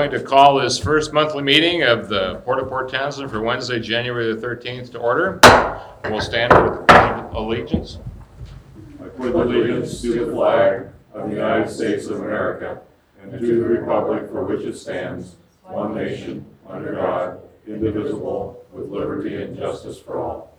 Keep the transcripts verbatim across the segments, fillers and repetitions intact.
going to call this first monthly meeting of the Port of Port Townsend for Wednesday, January the thirteenth to order. We'll stand for the Pledge of Allegiance. I pledge allegiance to the flag of the United States of America and to the republic for which it stands, one nation, under God, indivisible, with liberty and justice for all.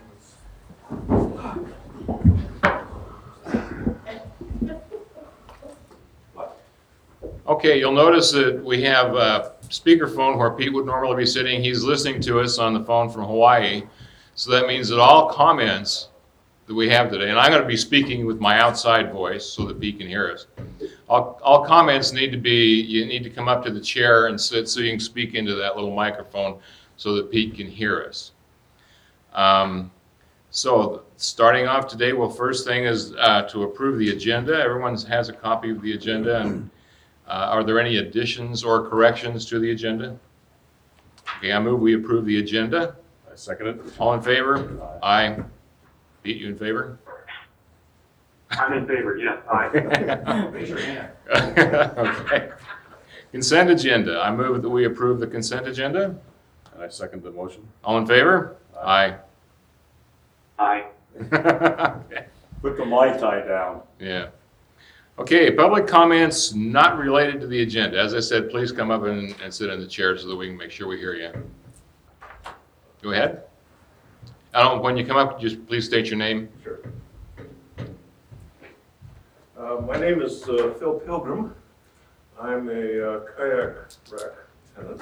Okay, you'll notice that we have a speakerphone where Pete would normally be sitting. He's listening to us on the phone from Hawaii. So that means that all comments that we have today, and I'm going to be speaking with my outside voice so that Pete can hear us. All, all comments need to be, you need to come up to the chair and sit so you can speak into that little microphone so that Pete can hear us. Um, so starting off today, well, first thing is uh, to approve the agenda. Everyone has a copy of the agenda, and uh, are there any additions or corrections to the agenda? Okay, I move we approve the agenda. I second it. All in favor? Aye. Aye. Pete, you in favor? I'm in favor, yes, aye. Raise your hand. Okay. Consent agenda. I move that we approve the consent agenda. And I second the motion. All in favor? Aye. Aye. Okay. Put the Mai Tai down. Yeah. Okay, public comments not related to the agenda. As I said, please come up and, and sit in the chair so that we can make sure we hear you. Go ahead. I don't, when you come up, just please state your name. Sure. Uh, my name is uh, Phil Pilgrim. I'm a uh, kayak rack tenant,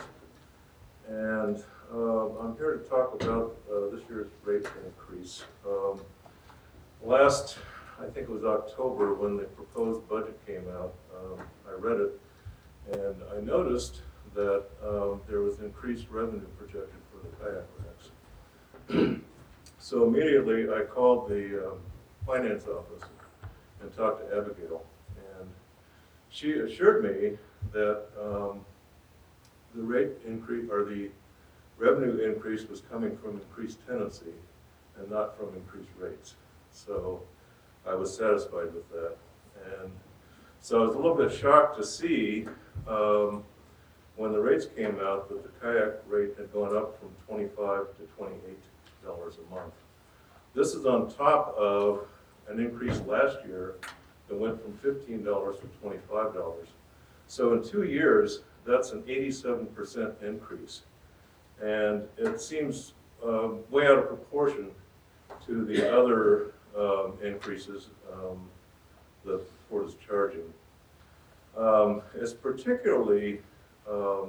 and uh, I'm here to talk about uh, this year's rate increase. Um, last, I think it was October, when the proposed budget came out, um, I read it, and I noticed that um, there was increased revenue projected for the kayak racks. So immediately I called the um, finance office and talked to Abigail, and she assured me that um, the rate increase, or the revenue increase, was coming from increased tenancy and not from increased rates. So I was satisfied with that, and so I was a little bit shocked to see um, when the rates came out that the kayak rate had gone up from twenty-five to twenty-eight dollars a month. This is on top of an increase last year that went from fifteen dollars to twenty-five dollars. So in two years, that's an eighty-seven percent increase. And it seems uh, way out of proportion to the other um, increases um, that Ford is charging. Um, it's particularly um,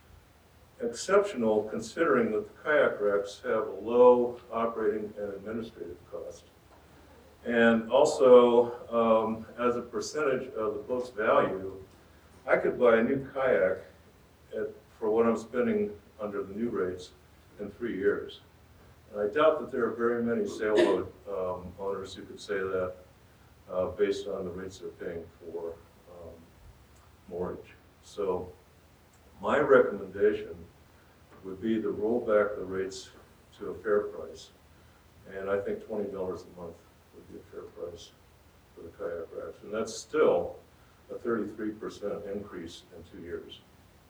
exceptional considering that the kayak racks have a low operating and administrative cost. And also, um, as a percentage of the boat's value, I could buy a new kayak at, for what I'm spending under the new rates in three years. And I doubt that there are very many sailboat um, owners who could say that uh, based on the rates they're paying for um, mortgage. So my recommendation would be to roll back the rates to a fair price. And I think twenty dollars a month would be a fair price for the kayak racks. And that's still a thirty-three percent increase in two years.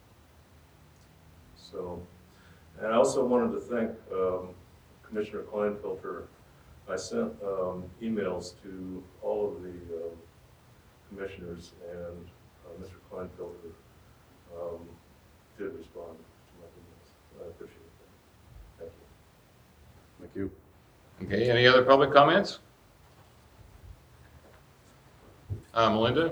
So, and I also wanted to thank um, Commissioner Kleinfelter. I sent um, emails to all of the um, commissioners, and uh, Mister Kleinfelter um, did respond to my emails. I appreciate that. Thank you. Thank you. Okay, any other public comments? Uh, Melinda?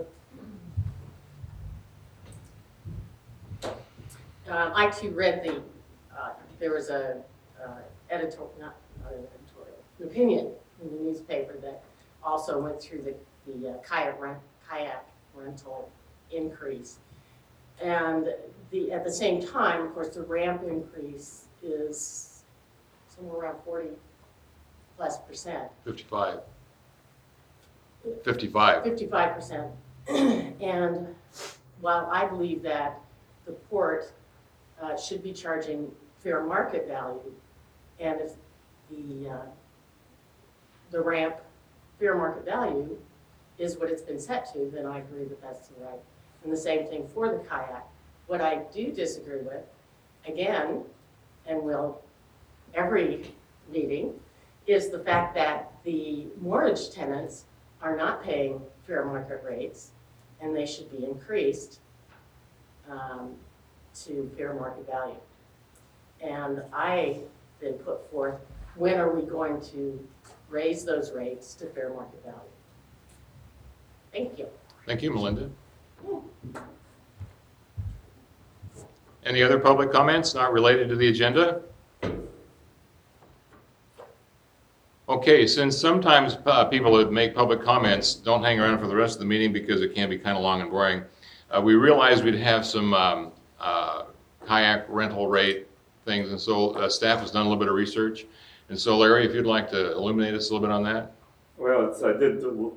Um, I too read the, uh, there was a uh, editorial, not, not an editorial, an opinion in the newspaper that also went through the, the uh, kayak, rent, kayak rental increase. And the, at the same time, of course, the ramp increase is somewhere around forty plus percent. fifty-five. fifty-five. fifty-five percent. And while I believe that the port uh, should be charging fair market value, and if the uh, the ramp fair market value is what it's been set to, then I agree that that's the right. And the same thing for the kayak. What I do disagree with, again, and will every meeting, is the fact that the mortgage tenants are not paying fair market rates, and they should be increased um, to fair market value. And I then put forth, when are we going to raise those rates to fair market value? Thank you. Thank you, Melinda. Any other public comments not related to the agenda? Okay, since sometimes uh, people that make public comments don't hang around for the rest of the meeting because it can be kind of long and boring, uh, we realized we'd have some um, uh, kayak rental rate things, and so uh, staff has done a little bit of research. And so Larry, if you'd like to illuminate us a little bit on that. Well, it's, I did, do-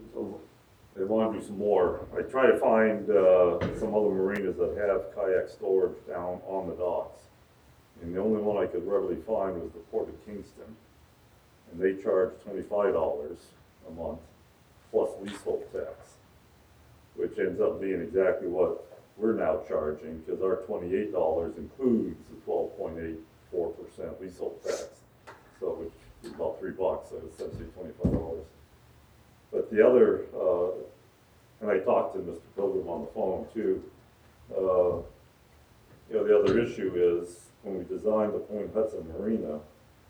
I want to do some more. I try to find uh, some other marinas that have kayak storage down on the docks. And the only one I could readily find was the Port of Kingston. And they charge twenty-five dollars a month plus leasehold tax, which ends up being exactly what we're now charging, because our twenty-eight dollars includes the twelve point eight four percent leasehold tax. So which is about three bucks, so it's essentially twenty-five dollars. But the other, uh, and I talked to Mister Pilgrim on the phone too, uh, you know, the other issue is when we designed the Point Hudson Marina,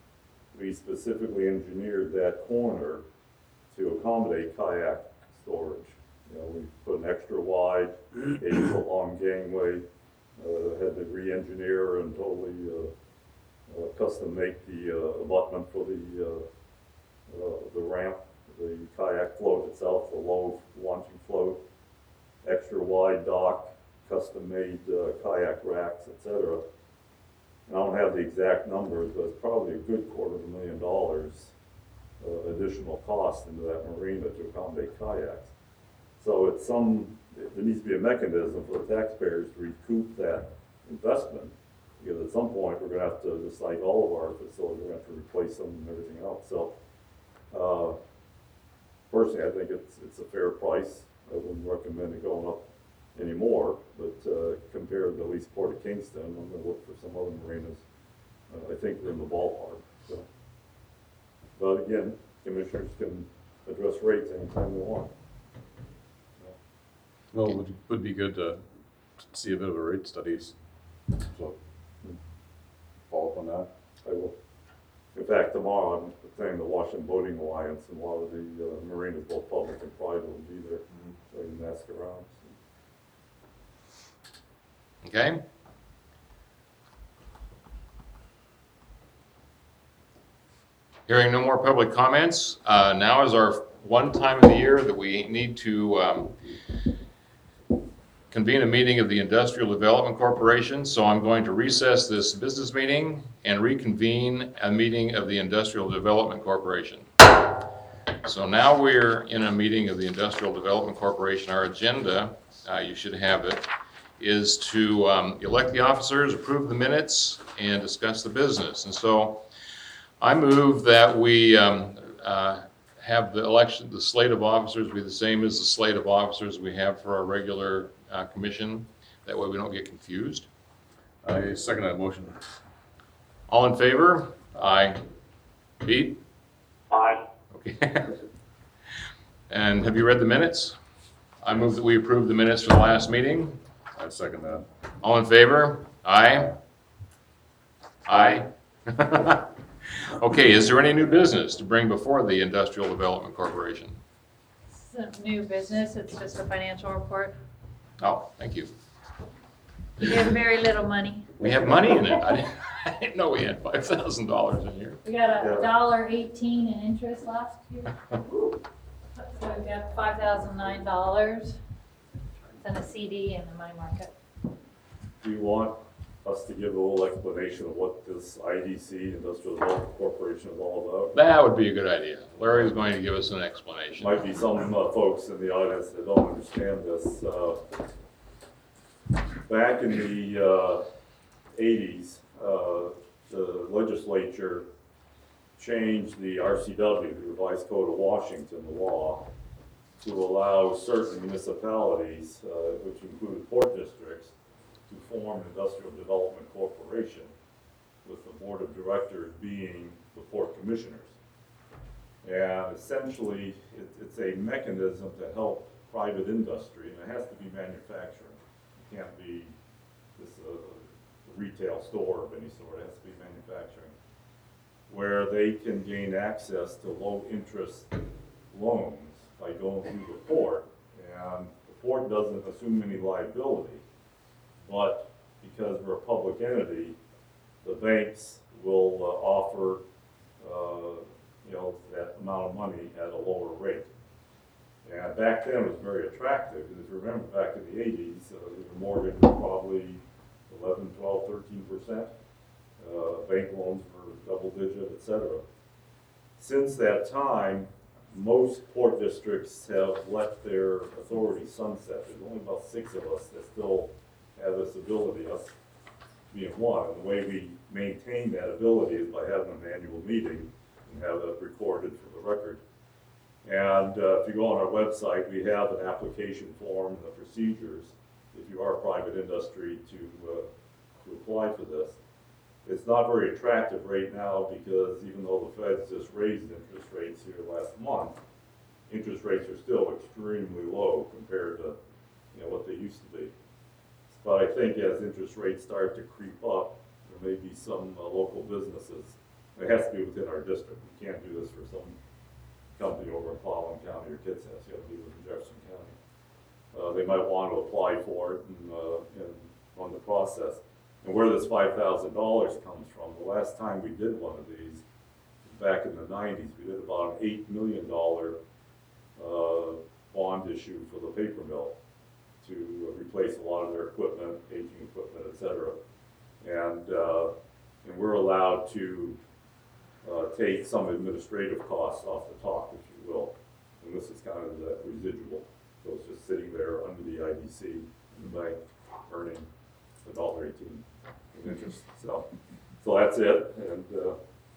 we specifically engineered that corner to accommodate kayak storage. You know, we put an extra wide, eight foot long gangway, uh, had to re-engineer and totally uh, uh, custom make the uh, abutment for the uh, uh, the ramp, the kayak float itself, the low launching float, extra wide dock, custom made uh, kayak racks, et cetera. And I don't have the exact numbers, but it's probably a good quarter of a million dollars uh, additional cost into that marina to accommodate kayaks. So it's some, there needs to be a mechanism for the taxpayers to recoup that investment, because at some point we're gonna have to, just like all of our facilities, we're gonna have to replace them and everything else. So, uh, personally, I think it's, it's a fair price. I wouldn't recommend it going up anymore, but uh, compared to at least Port of Kingston, I'm gonna look for some other marinas. Uh, I think we're in the ballpark, so. But again, commissioners can address rates anytime they want. Well, it would, would be good to see a bit of a rate studies, so follow up on that. I will. In fact, tomorrow I'm attending the Washington Boating Alliance, and a lot of the uh, marinas, both public and private, will be there, so you can ask around. Okay? Hearing no more public comments, uh, now is our one time of the year that we need to um, convene a meeting of the Industrial Development Corporation. So I'm going to recess this business meeting and reconvene a meeting of the Industrial Development Corporation. So now we're in a meeting of the Industrial Development Corporation. Our agenda, uh, you should have it, is to um, elect the officers, approve the minutes, and discuss the business. And so I move that we um, uh, have the election, the slate of officers be the same as the slate of officers we have for our regular uh, commission. That way we don't get confused. I second that motion. All in favor? Aye. Pete? Aye. Okay. And have you read the minutes? I move that we approve the minutes for the last meeting. I second that. All in favor? Aye. Aye. Okay, is there any new business to bring before the Industrial Development Corporation? It's a new business, it's just a financial report. Oh, thank you. We have very little money. We have money in it. I didn't, I didn't know we had five thousand dollars in here. We got Yeah. a dollar eighteen in interest last year. So we got five thousand nine dollars. It's in a C D and a money market. Do you want us to give a little explanation of what this I D C, Industrial Development Corporation, is all about? That would be a good idea. Larry is going to give us an explanation. Might be some uh, folks in the audience that don't understand this. Uh, Back in the uh, eighties, uh, the legislature changed the R C W, the Revised Code of Washington, the law, to allow certain municipalities, uh, which include port districts, to form Industrial Development Corporation, with the board of directors being the port commissioners. And essentially, it, it's a mechanism to help private industry, and it has to be manufacturing. It can't be this uh, retail store of any sort, it has to be manufacturing, where they can gain access to low interest loans by going through the port. And the port doesn't assume any liability, but because we're a public entity, the banks will uh, offer, uh, you know, that amount of money at a lower rate. And back then it was very attractive, because if you remember back in the eighties, uh, the mortgage was probably eleven, twelve, thirteen percent. Uh, bank loans were double digit, et cetera. Since that time, most port districts have let their authority sunset. There's only about six of us that still have this ability, us being one. And the way we maintain that ability is by having an annual meeting and have it recorded for the record. And uh, if you go on our website, we have an application form and the procedures if you are private industry to, uh, to apply for this. It's not very attractive right now because even though the Feds just raised interest rates here last month, interest rates are still extremely low compared to, you know, what they used to be. But I think as interest rates start to creep up, there may be some uh, local businesses. It has to be within our district. You can't do this for some company over in Clallam County or Kitsap. You have to do it in Jefferson County. Uh, they might want to apply for it and, uh, and run the process. And where this five thousand dollars comes from, the last time we did one of these, back in the nineties, we did about an eight million dollars uh, bond issue for the paper mill to replace a lot of their equipment, aging equipment, et cetera. And, uh, and we're allowed to uh, take some administrative costs off the top, if you will. And this is kind of the residual. So it's just sitting there under the I D C in the bank, earning a dollar eighteen in interest. So, so that's it. And uh,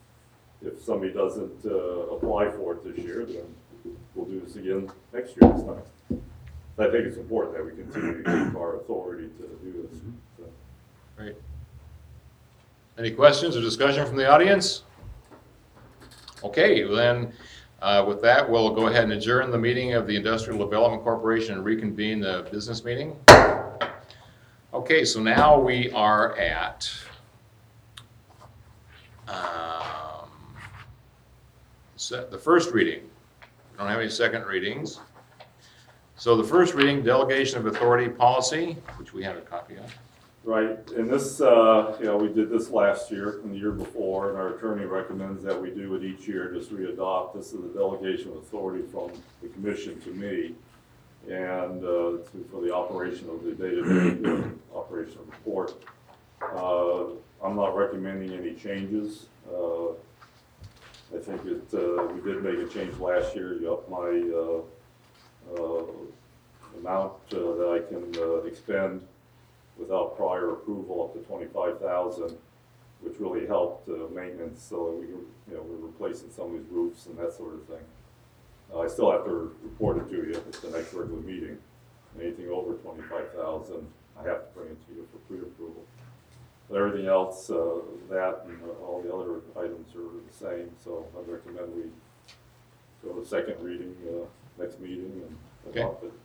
if somebody doesn't uh, apply for it this year, then we'll do this again next year this time. I think it's important that we continue to keep our authority to do this. So. Great. Any questions or discussion from the audience? Okay, well then, uh, with that, we'll go ahead and adjourn the meeting of the Industrial Development Corporation and reconvene the business meeting. Okay, so now we are at um, set the first reading. We don't have any second readings. So the first reading, delegation of authority policy, which we have a copy of. Right, and this, uh, you know, we did this last year and the year before, and our attorney recommends that we do it each year, just re-adopt. This is the delegation of authority from the commission to me, and uh, to, for the operation of the day-to-day uh, operation of the port. Uh, I'm not recommending any changes. Uh, I think it, uh, we did make a change last year. You upped my uh, uh, amount uh, that I can uh, expend without prior approval up to twenty-five thousand, which really helped uh, maintenance. So we, you know, we're replacing some of these roofs and that sort of thing. Uh, I still have to report it to you at the next regular meeting. Anything over twenty-five thousand, I have to bring it to you for pre-approval. But everything else, uh, that and uh, all the other items are the same. So I recommend we go to second reading uh, next meeting and adopt it.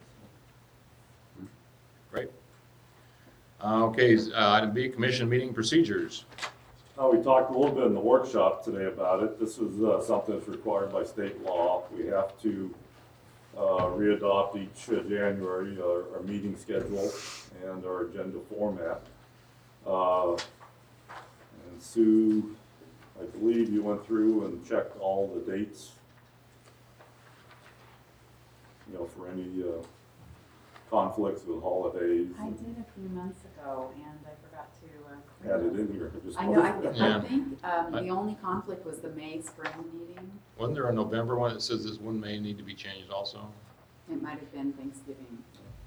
Great. Uh, Okay, uh, item B, commission meeting procedures. Uh, we talked a little bit in the workshop today about it. This is uh, something that's required by state law. We have to uh, re-adopt each uh, January our, our meeting schedule and our agenda format. Uh, and Sue, I believe you went through and checked all the dates, you know, for any uh, conflicts with holidays. I did a few months ago, and I forgot to uh, Add it in here. Just I know. I, th- Yeah. I think um, I- the only conflict was the May spring meeting. Wasn't there a November one that says this one may need to be changed also? It might have been Thanksgiving.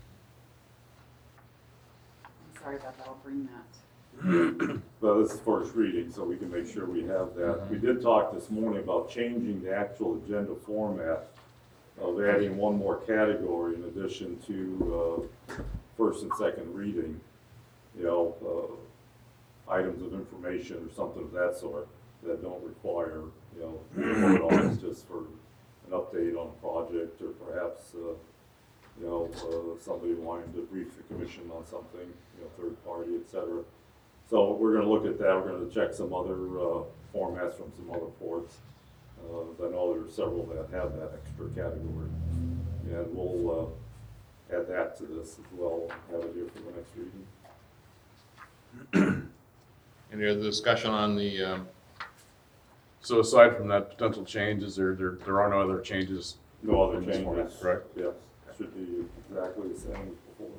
I'm sorry about that. I'll bring that. Well, this is first reading, so we can make sure we have that. We did talk this morning about changing the actual agenda format of adding one more category in addition to uh, first and second reading. you know, uh, items of information or something of that sort that don't require, you know, a vote on. It's just for an update on a project, or perhaps, uh, you know, uh, somebody wanting to brief the commission on something, you know, third party, et cetera. So we're gonna look at that. We're gonna check some other, uh, formats from some other ports. Uh, I know there are several that have that extra category, and we'll, uh, add that to this as well, have it here for the next reading. Any other discussion on the, um, So aside from that potential changes, there, there, there are no other changes? No other in this format, changes. correct? Yes, should be exactly the same as before.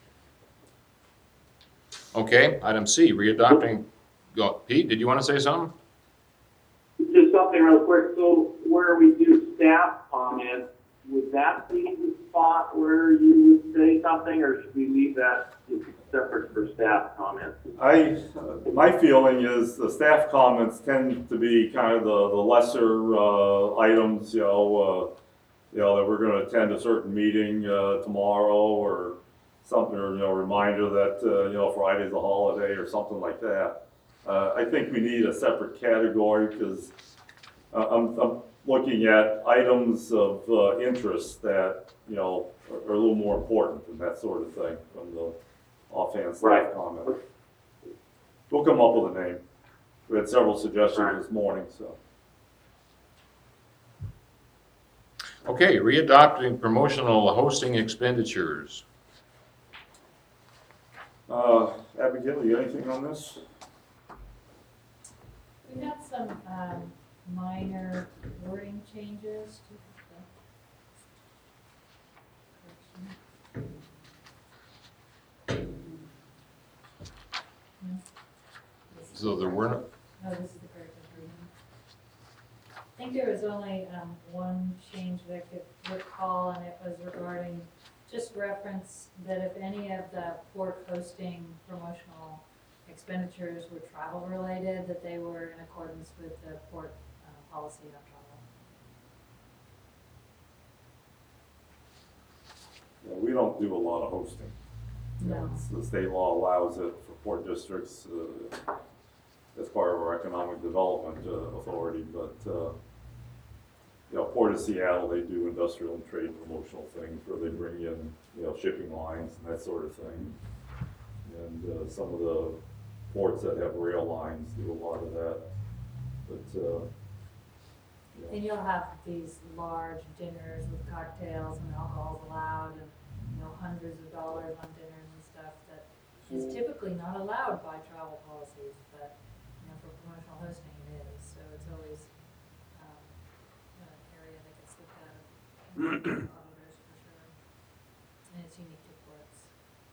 okay, item C, readopting, go, Pete, did you want to say something? Just something real quick, so where we do staff comments, would that be the spot where you would say something, or should we leave that separate for staff comments? I, uh, my feeling is the staff comments tend to be kind of the, the lesser, uh, items, you know, uh, you know, that we're gonna attend a certain meeting, uh, tomorrow, or something, or, you know, reminder that, uh, you know, Friday's a holiday, or something like that. Uh, I think we need a separate category, because uh, I'm, I'm looking at items of, uh, interest that, you know, are, are a little more important than that sort of thing from the offhand staff Right. comment. We'll come up with a name. We had several suggestions Right. this morning, so. Okay, readopting promotional hosting expenditures. Uh, Abigail, you got anything on this? We got some, um, minor wording changes to the correction. No? This is So there were, no- No, this is the correct version. I think there was only, um, one change that I could recall, and it was regarding just reference that if any of the port hosting promotional expenditures were travel related, that they were in accordance with the port, uh, policy on travel. Yeah, we don't do a lot of hosting. No. It's- The state law allows it for port districts, uh, as part of our economic development, uh, authority, but, uh, you know, Port of Seattle, they do industrial and trade promotional things where they bring in, you know, shipping lines and that sort of thing. And, uh, some of the ports that have rail lines do a lot of that, but, uh, you know. And you'll have these large dinners with cocktails and alcohol's allowed, and, you know, hundreds of dollars on dinners and stuff that is typically not allowed by travel policies, but, you know, for promotional hosting it is, so it's always, um, an area that gets looked at of auditors for sure. And it's unique to ports.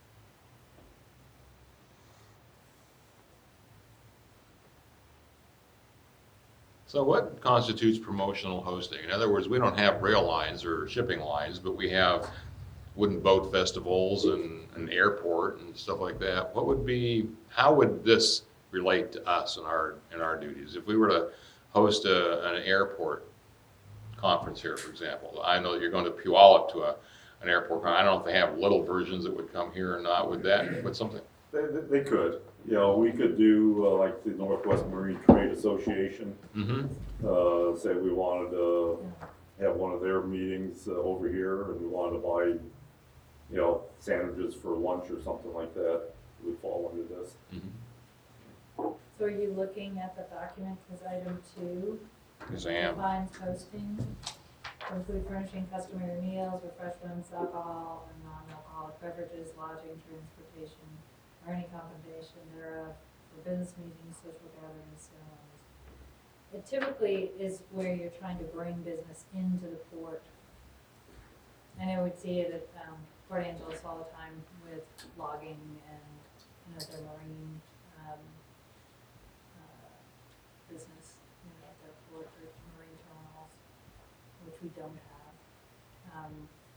so what constitutes promotional hosting? In other words, we don't have rail lines or shipping lines, but we have wooden boat festivals and an airport and stuff like that. What would be, how would this relate to us and our, and our duties? If we were to host a, an airport conference here, for example, I know that you're going to Puyallup to a, an airport, con- I don't know if they have little versions that would come here or not, would that, would something? They, they they could, you know, we could do, uh, like the Northwest Marine Trade Association, Mm-hmm. uh, say we wanted to have one of their meetings uh, over here, and we wanted to buy, you know, sandwiches for lunch or something like that, would fall under this. So are you looking at the document, because item two Yes, I am. defines hosting, to include furnishing customary meals, refreshments, alcohol, and non-alcoholic beverages, lodging, transportation, or any combination thereof for business meetings, social gatherings, ceremonies. It typically is where you're trying to bring business into the port. And I would see it at, um, Port Angeles all the time with logging and, you know, their marine, um, uh, business, you know, at their port or marine terminals, which we don't have. Um,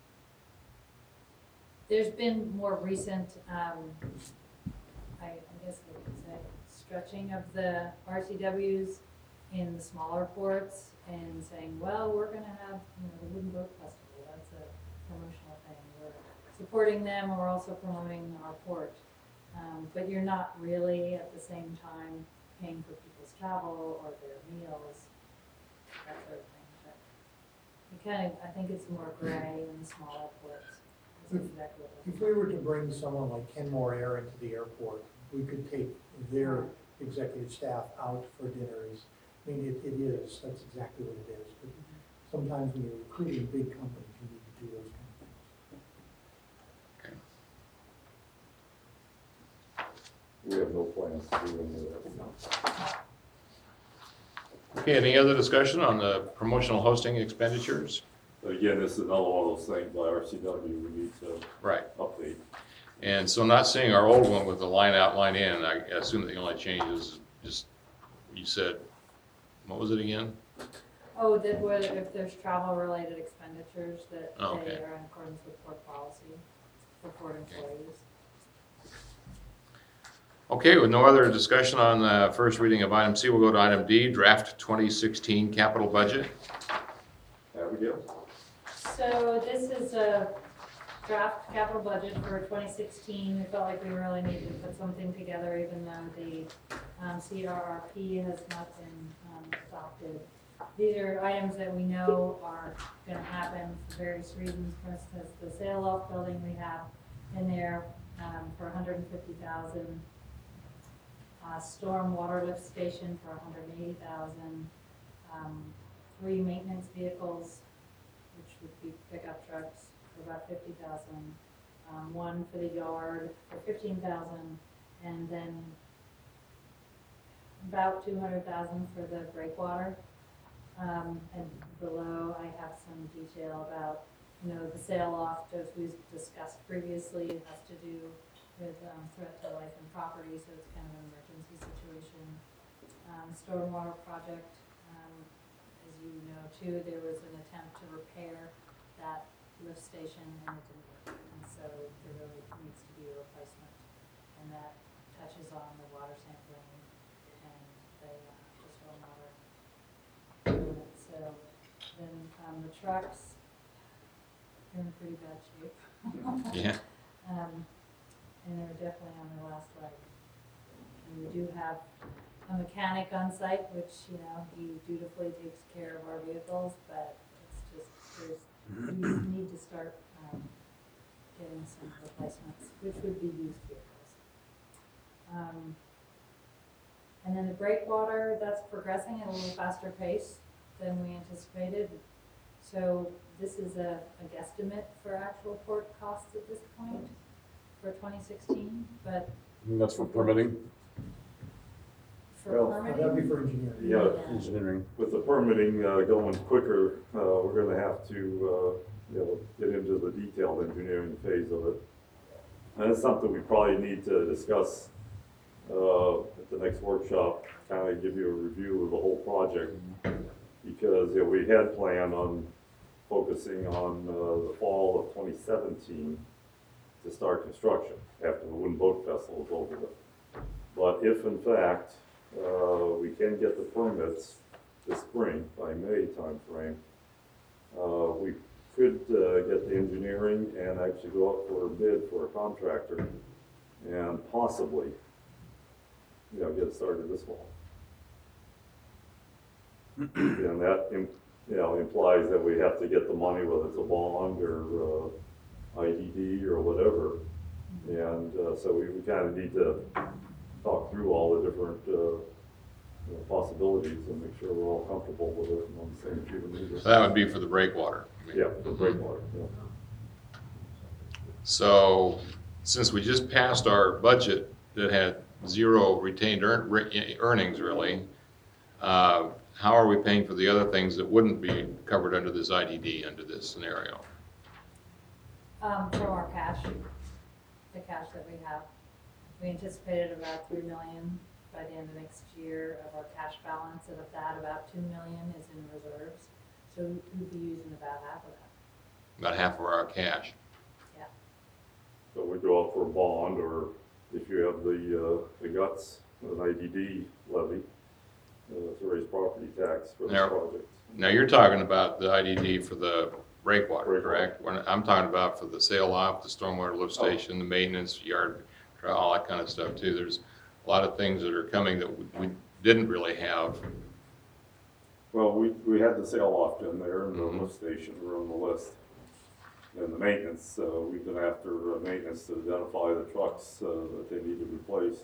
There's been more recent, um, I, I guess I could say, stretching of the R T Ws in the smaller ports and saying, well, we're gonna have, you know, the Wooden Boat Festival, that's a promotional thing. We're supporting them, and we're also promoting our port. Um, but you're not really at the same time paying for people's travel or their meals, that sort of thing. But you kind of, I think it's more gray in the small airports. That's exactly what If we were to bring someone like Kenmore Air into the airport, we could take their executive staff out for dinners. I mean, it, it is, that's exactly what it is, but sometimes when you're recruiting big companies, you need to do those kind of things. We have no plans to do any of that. Okay, any other discussion on the promotional hosting expenditures? But again, this is another one of those things by R C W we need to Right. update. And so not seeing our old one with the line out, line in, I assume the only change is just, you said, what was it again? Oh, that whether, if there's travel-related expenditures that Oh, okay. they are in accordance with port policy for port employees. Okay, with no other discussion on the first reading of item C, we'll go to item D, draft twenty sixteen capital budget. Abigail? So this is a draft capital budget for twenty sixteen. We felt like we really needed to put something together, even though the um, C R R P has not been um, adopted. These are items that we know are gonna happen for various reasons. For instance, the sail off building we have in there um, for one hundred fifty thousand dollars. Uh, storm water lift station for one hundred eighty thousand dollars. Um, three maintenance vehicles, which would be pickup trucks, for about fifty thousand dollars. Um, one for the yard for fifteen thousand dollars, and then about two hundred thousand dollars for the breakwater. Um, and below I have some detail about, you know, the sail off, as we discussed previously. It has to do with um, threat to life and property, so it's kind of an emergency situation. Um, stormwater project, um, as you know too, there was an attempt to repair that lift station and it didn't work. And so there really needs to be a replacement. And that touches on the water sampling and the, uh, the stormwater unit. So then um, the trucks, they're in pretty bad shape. Yeah. Um, and they're definitely on their last leg. And we do have a mechanic on site, which, you know, he dutifully takes care of our vehicles, but it's just, there's, we need to start, um, getting some replacements, which would be used vehicles. Um, and then the breakwater, that's progressing at a little faster pace than we anticipated. So this is a, a guesstimate for actual port costs at this point for twenty sixteen, but And that's for permitting, for Well, That'd permitting. be for engineering. Yeah, engineering. with the permitting uh, going quicker, uh, we're gonna have to, uh, you know, get into the detailed engineering phase of it. And that's something we probably need to discuss uh, at the next workshop, kind of give you a review of the whole project. Because, you know, we had planned on focusing on uh, the fall of twenty seventeen to start construction after the Wooden Boat Festival is over with. But if in fact, uh, we can get the permits this spring, by May timeframe, uh, we could uh, get the engineering and actually go out for a bid for a contractor and possibly, you know, get it started this fall. And that, im- you know, implies that we have to get the money, whether it's a bond or uh, I D D or whatever. And uh, so we, we kind of need to talk through all the different uh, you know, possibilities and make sure we're all comfortable with it and on the same sheet of music. So that would be for the breakwater. I mean, Yeah, the breakwater, yeah. So, since we just passed our budget that had zero retained earn, re- earnings really, uh, how are we paying for the other things that wouldn't be covered under this I D D, under this scenario? Um, from our cash, the cash that we have. We anticipated about three million by the end of next year of our cash balance, and of that, about two million is in reserves. So we'd be using about half of that. About half of our cash. So we go out for a bond, or if you have the, uh, the guts, an I D D levy, uh, to raise property tax for the Now- project. Now, you're talking about the I D D for the breakwater, Breakwater. correct? When- I'm talking about for the sail off, the stormwater lift Oh. station, the maintenance, yard, all that kind of stuff too. There's a lot of things that are coming that we, we didn't really have. Well, we, we had the sail off in there, and the Mhm. lift station were on the list. And the maintenance, uh, we've been after uh, maintenance to identify the trucks, uh, that they need to replace.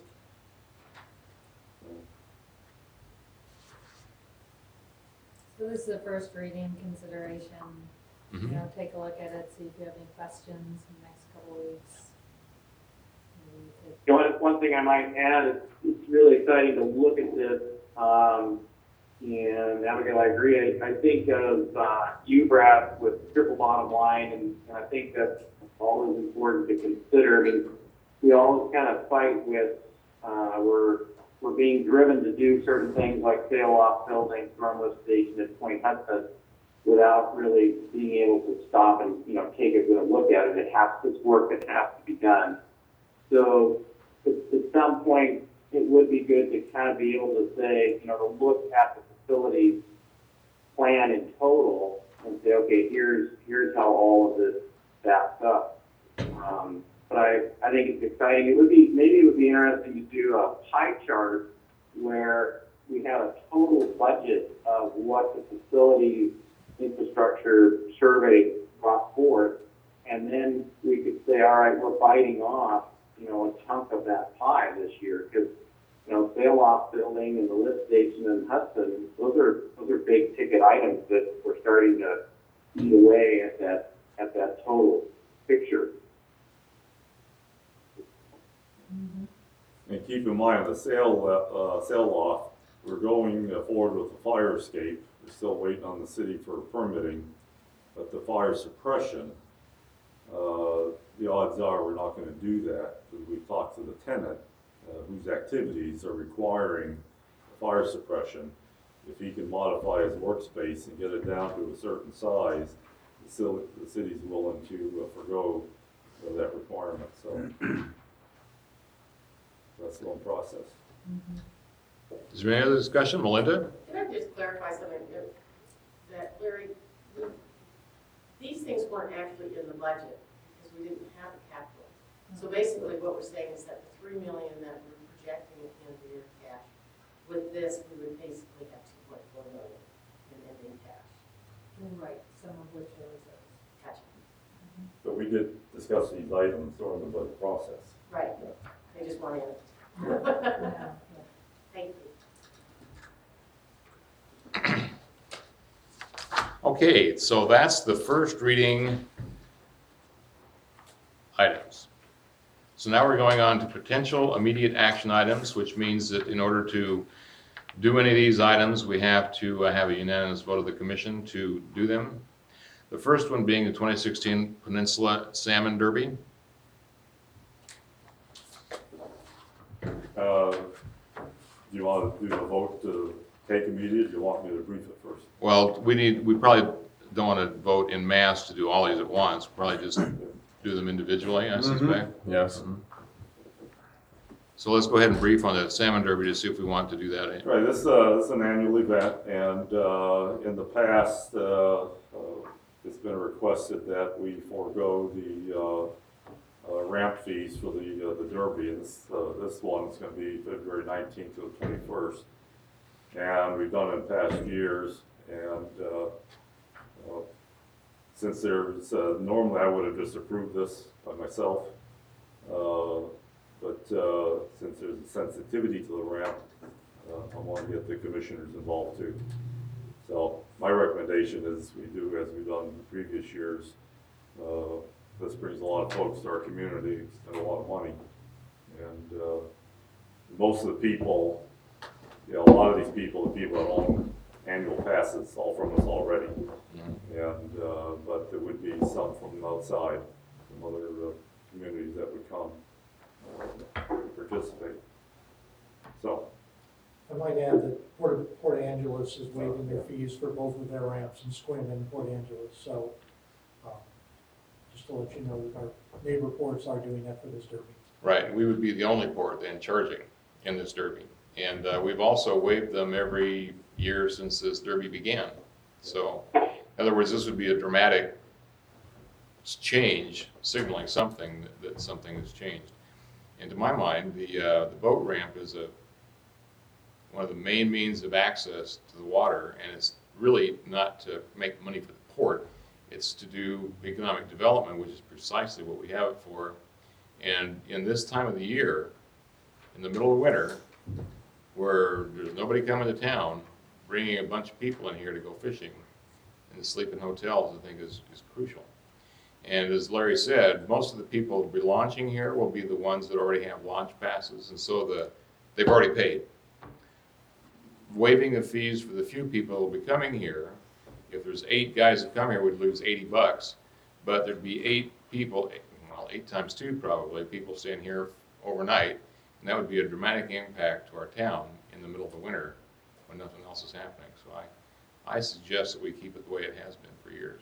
So this is a first reading consideration, you Mhm. know, take a look at it, see if you have any questions in the next couple of weeks. Maybe take- You know, one thing I might add is it's really exciting to look at this. Um, and Abigail, I agree. I, I think of uh, you, Brad, with triple bottom line, and, and I think that's always important to consider. I mean, we always kind of fight with uh, we're we're being driven to do certain things like sail off building, storm lift station at Point Hudson, without really being able to stop and you know take a good look at it. It has it's work that has to be done. So at, at some point, it would be good to kind of be able to say, you know, to look at the facilities plan in total and say, okay, here's here's how all of this stacks up. Um, but I, I think it's exciting. It would be maybe it would be interesting to do a pie chart where we have a total budget of what the facilities infrastructure survey brought forth, and then we could say, all right, we're biting off, you know, a chunk of that pie this year because, you know, sail off building and the lift station in Hudson, those are those are big ticket items that we're starting to eat away at that at that total picture. Mhm. And keep in mind, the sail, uh, sail off, we're going uh, forward with the fire escape. We're still waiting on the city for permitting, but the fire suppression, uh, the odds are we're not gonna do that. Because we've talked to the tenant, uh, whose activities are requiring fire suppression. If he can modify his workspace and get it down to a certain size, the city, the city's willing to uh, forego uh, that requirement, so. That's the whole process. Mhm. Is there any other discussion? Melinda? Can I just clarify something? That- That, Larry, we- these things weren't actually in the budget because we didn't have a capital. So basically what we're saying is that the three million that we're projecting into your cash, with this, we would basically have two point four million in ending cash. Right, some of which are reserves. Gotcha. But we did discuss these items during the budget process. Right. I just wanted to. Yeah, yeah. Thank you. Okay, so that's the first reading items. So now we're going on to potential immediate action items, which means that in order to do any of these items, we have to uh, have a unanimous vote of the commission to do them. The first one being the twenty sixteen Peninsula Salmon Derby. Uh, Do you want to do the vote to take immediate, or do you want me to brief it first? Well, we need, we probably don't want to vote in mass to do all these at once, probably just do them individually, I suspect. Yes. So let's go ahead and brief on the Salmon Derby to see if we want to do that. Right, this, uh, this is an annual event, and, uh, in the past, uh, uh, it's been requested that we forego the, uh, uh, ramp fees for the, uh, the Derby, and this, uh, this one's gonna be February nineteenth to the twenty-first. And we've done it in past years, and, uh, uh, since there's, uh, normally I would have just approved this by myself, uh, but, uh, since there's a sensitivity to the ramp, uh, I want to get the commissioners involved too. So my recommendation is we do as we've done in previous years. Uh, this brings a lot of folks to our community, spend a lot of money. And, uh, most of the people, you know, a lot of these people, the people that own annual passes, all from us already. And, uh, but there would be some from outside, from other uh, communities that would come uh, participate. So, I might add that Port, Port Angeles is waiving their fees for both of their ramps in Squim and Port Angeles, so, um, just to let you know, our neighbor ports are doing that for this derby. Right, we would be the only port then charging in this derby. And uh, we've also waived them every year since this derby began. So, in other words, this would be a dramatic change, signaling something that, that something has changed. And to my mind, the, uh, the boat ramp is a, one of the main means of access to the water, and it's really not to make money for the port. It's to do economic development, which is precisely what we have it for. And in this time of the year, in the middle of winter, where there's nobody coming to town, bringing a bunch of people in here to go fishing and to sleep in hotels, I think is, is crucial. And as Larry said, most of the people who will be launching here will be the ones that already have launch passes, and so the, they've already paid. Waiving the fees for the few people who will be coming here, if there's eight guys that come here, we'd lose eighty bucks, but there'd be eight people, well, eight times two probably, people staying here overnight, and that would be a dramatic impact to our town in the middle of the winter when nothing else is happening. So I, I suggest that we keep it the way it has been for years.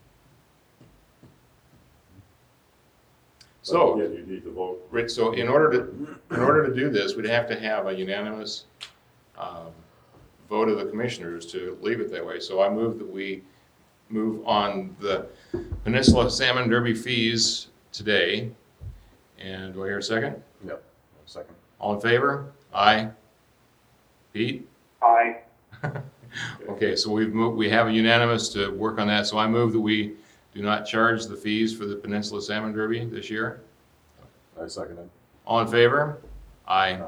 So, Yeah, you need to vote. Rich, so in order to, in order to do this, we'd have to have a unanimous um, vote of the commissioners to leave it that way. So I move that we move on the Peninsula Salmon Derby fees today. And do I hear a second? Yep, second. All in favor? Aye. Pete? Aye. Okay, so we've moved, we have a unanimous to work on that. So I move that we do not charge the fees for the Peninsula Salmon Derby this year. I second it. All in favor? Aye.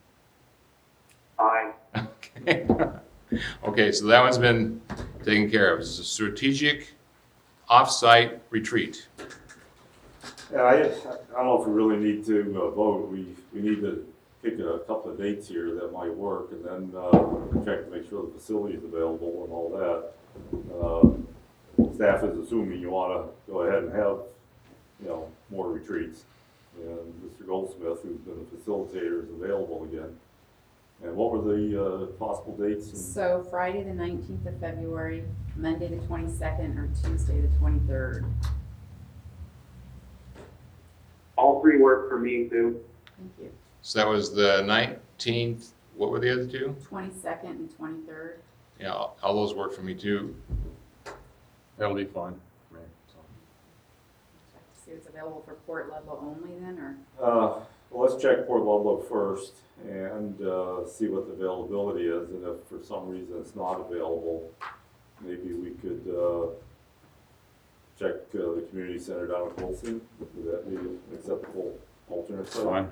Aye. Okay. Okay, so that one's been taken care of. It's a strategic off-site retreat. Yeah, I, I don't know if we really need to uh, vote. We, we need to pick a couple of dates here that might work, and then uh, check to make sure the facility is available and all that. Uh, staff is assuming you want to go ahead and have, you know, more retreats. And Mister Goldsmith, who's been a facilitator, is available again. And what were the uh, possible dates? And So Friday, the nineteenth of February, Monday, the twenty-second, or Tuesday, the twenty-third. All three work for me too. Thank you. So that was the nineteenth, what were the other two? twenty-second and twenty-third. Yeah, all all those work for me too. That'll be fine for me, so. Check to see if it's available for Port Ludlow only then, or? Uh, well, let's check Port Ludlow first and uh, see what the availability is, and if for some reason it's not available, maybe we could uh, check uh, the community center down at Colson. Would that be an acceptable alternate site? Fine.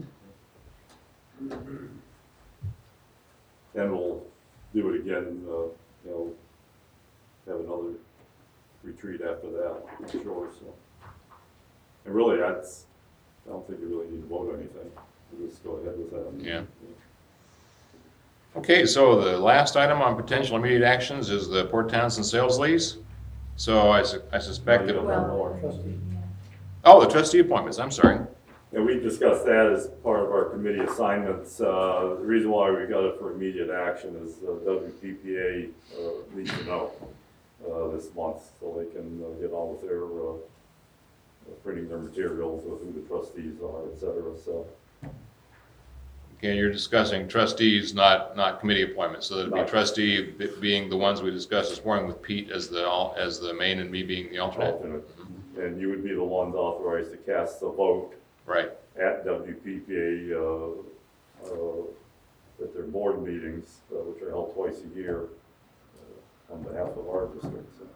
Then we'll do it again, uh, you know, have another retreat after that, I'm sure, so. And really, that's, I don't think you really need to vote on anything. We'll just go ahead with that. Yeah. Okay, so the last item on potential immediate actions is the Port Townsend sales lease. So I su- I suspect that, Well, Trustee. oh, the trustee appointments, I'm sorry. And we discussed that as part of our committee assignments. Uh, the reason why we got it for immediate action is uh, W P P A uh, needs to know uh, this month so they can uh, get on with their uh, printing their materials with who the trustees are, et cetera. So Okay, you're discussing trustees, not, not committee appointments. So that'd be Not- trustee be- being the ones we discussed this morning with Pete as the, al- as the main and me being the alternate. alternate, and you would be the ones authorized to cast the vote Right. at W P P A uh, uh, at their board meetings, uh, which are held twice a year uh, on behalf of our district. So.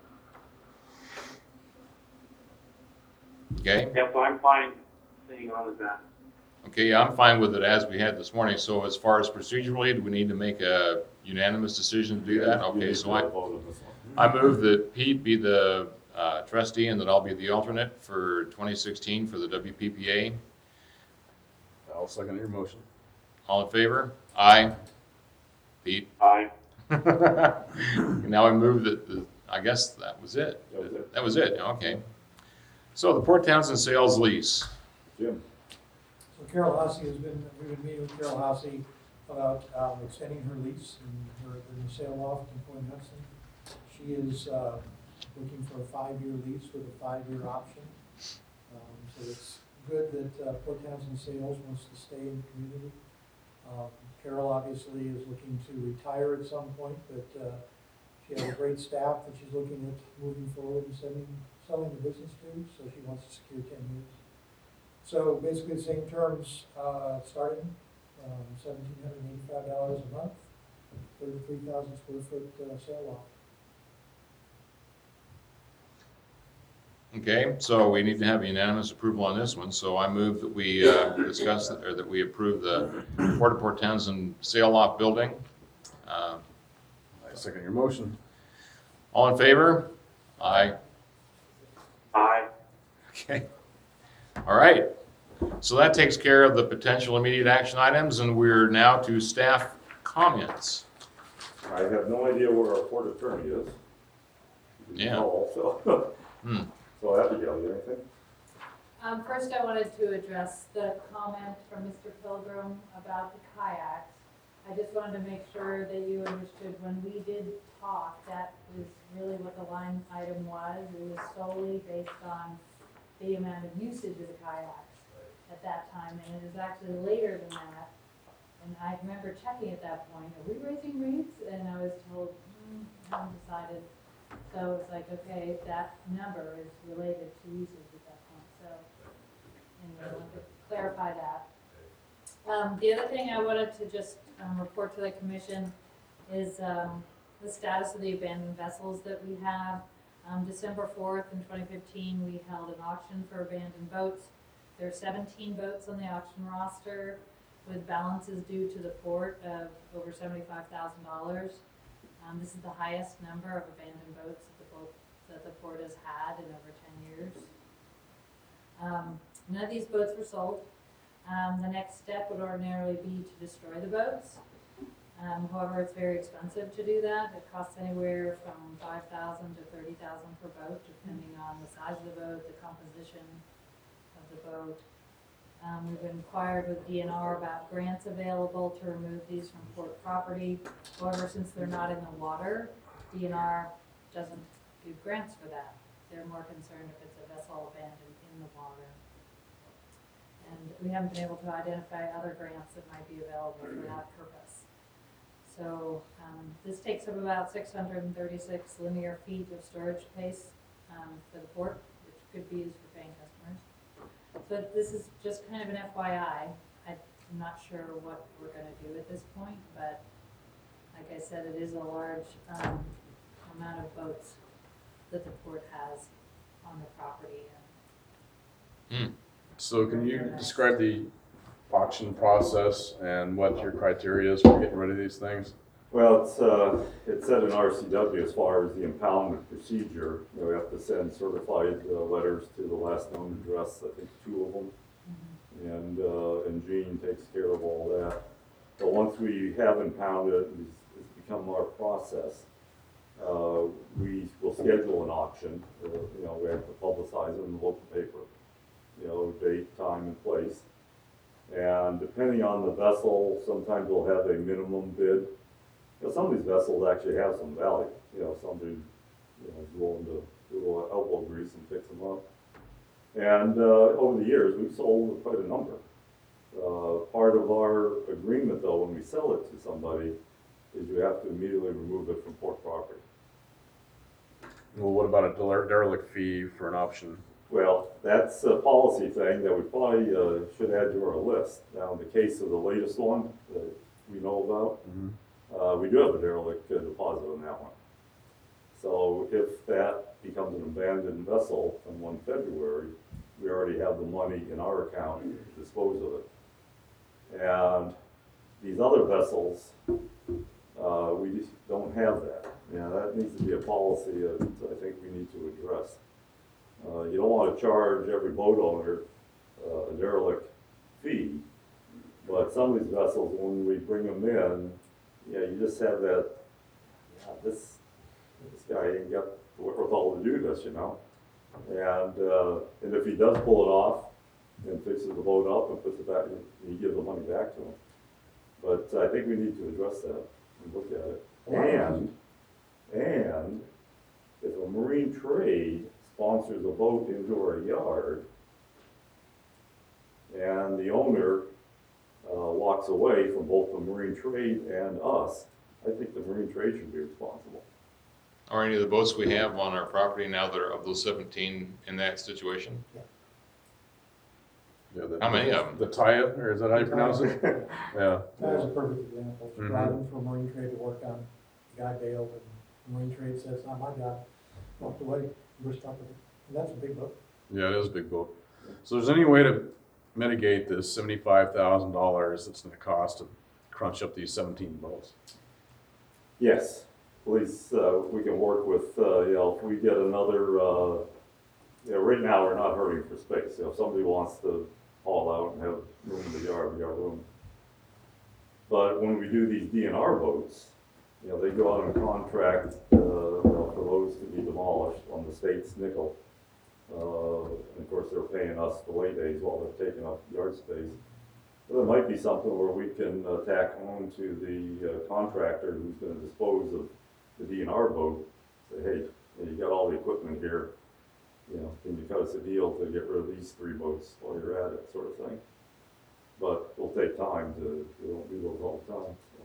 Okay. Yep, so I'm fine staying on with that. Okay, yeah, I'm fine with it as we had this morning. So as far as procedurally, do we need to make a unanimous decision to do that? You Okay, need so to I, vote on this one. I move that Pete be the uh, trustee and that I'll be the alternate for twenty sixteen for the W P P A. I'll second your motion. All in favor? Aye. Pete? Aye. Now I move that, the- I guess that was it. That was it. That was it, okay. So the Port Townsend sales lease. Jim? So Carol Hussey has been, we've been meeting with Carol Hussey about um, extending her lease in her, the new sale loft in Point Hudson. She is uh, looking for a five-year lease with a five-year option. Um, So it's good that uh, Port Townsend Sales wants to stay in the community. Um, Carol obviously is looking to retire at some point, but uh, she has a great staff that she's looking at moving forward and selling, selling the business to, so she wants to secure ten years. So basically the same terms, uh, starting, um, seventeen hundred and eighty-five dollars a month, thirty-three thousand square foot, uh, sail loft. Okay, so we need to have unanimous approval on this one, so I move that we uh, discuss, or that we approve the Port of Port Townsend sail loft building. Uh, I second your motion. All in favor? Aye. Aye. Okay. All right. So that takes care of the potential immediate action items, and we're now to staff comments. I have no idea where our port attorney is. He didn't Yeah. call, So, Hmm. so Abigail, you anything? Um, first I wanted to address the comment from Mister Pilgrim about the kayaks. I just wanted to make sure that you understood when we did talk, that was really what the line item was. It was solely based on the amount of usage of the kayaks at that time, and it is actually later than that. And I remember checking at that point, are we raising rates? And I was told, hmm, haven't decided. So it's like, okay, that number is related to usage at that point, so anyway, I wanted to clarify that. Um, the other thing I wanted to just, um, report to the commission is, um, the status of the abandoned vessels that we have. Um, December fourth in twenty fifteen, we held an auction for abandoned boats. There are seventeen boats on the auction roster with balances due to the port of over seventy-five thousand dollars. Um, this is the highest number of abandoned boats that the, boat, that the port has had in over ten years. Um, none of these boats were sold. Um, the next step would ordinarily be to destroy the boats. Um, however, it's very expensive to do that. It costs anywhere from five thousand to thirty thousand per boat, depending on the size of the boat, the composition of the boat. Um, we've inquired with D N R about grants available to remove these from port property. However, since they're not in the water, D N R doesn't give grants for that. They're more concerned if it's a vessel abandoned in the water. And we haven't been able to identify other grants that might be available for that purpose. So um, this takes up about six hundred thirty-six linear feet of storage space um, for the port, which could be used for paying customers. So this is just kind of an F Y I. I'm not sure what we're going to do at this point, but like I said, it is a large um, amount of boats that the port has on the property. Hmm. So can you describe the auction process and what your criteria is for getting rid of these things? Well, it's, uh, it's set in R C W as far as the impoundment procedure. You know, we have to send certified uh, letters to the last known address, I think two of them. Mm-hmm. And, uh, and Gene takes care of all that. But once we have impounded, it's, it's become our process. Uh, we will schedule an auction. Uh, you know, we have to publicize it in the local paper. You know, date, time, and place. And depending on the vessel, sometimes we'll have a minimum bid. You know, some of these vessels actually have some value. You know, somebody, you know, is willing to do a little elbow grease and fix them up. And uh, over the years, we've sold quite a number. Uh, part of our agreement, though, when we sell it to somebody, is you have to immediately remove it from port property. Well, what about a dere- derelict fee for an option? Well, that's a policy thing that we probably uh, should add to our list. Now, in the case of the latest one that we know about, Mm-hmm. uh, we do have a derelict uh, deposit on that one. So if that becomes an abandoned vessel on one February, we already have the money in our account to dispose of it. And these other vessels, uh, we just don't have that. Yeah, that needs to be a policy that I think we need to address. Uh, you don't want to charge every boat owner uh, a derelict fee, but some of these vessels, when we bring them in, yeah, you just have that, yeah, this, this guy ain't got the wherewithal to do this, you know? And, uh, and if he does pull it off and fixes the boat up and puts it back, you, you give the money back to him. But I think we need to address that and look at it. And, and if a marine trade sponsors a boat into our yard, and the owner uh, walks away from both the marine trade and us, I think the marine trade should be responsible. Are any of the boats we have on our property now that are of those seventeen in that situation? Yeah, the- How many of 'em? The Taya, or is that how you pronounce it? Yeah. That is a perfect example. Mhm. Brought in for Marine Trade to work on, the guy bailed, and Marine Trade says, it's not my job. Walked away, we're stuck with it. And that's a big book. Yeah, it is a big boat. So is there any way to mitigate this seventy-five thousand dollars that's gonna cost to crunch up these seventeen boats? Yes, please, uh, we can work with, uh, you know, if we get another, uh, you know, right now, we're not hurting for space. You know, if somebody wants to haul out and have room in the yard, we got room. But when we do these D N R boats, you know, they go out on contract, uh, you know, for those to be demolished on the state's nickel. Uh, and of course, they're paying us the lay days while they're taking up yard space. Well, it might be something where we can uh, tack on to the uh, contractor who's gonna dispose of the D N R boat. Say, hey, you know, you got all the equipment here, you know, can you cut us a deal to get rid of these three boats while you're at it, sort of thing. But it'll take time to, we don't do those all the time, so.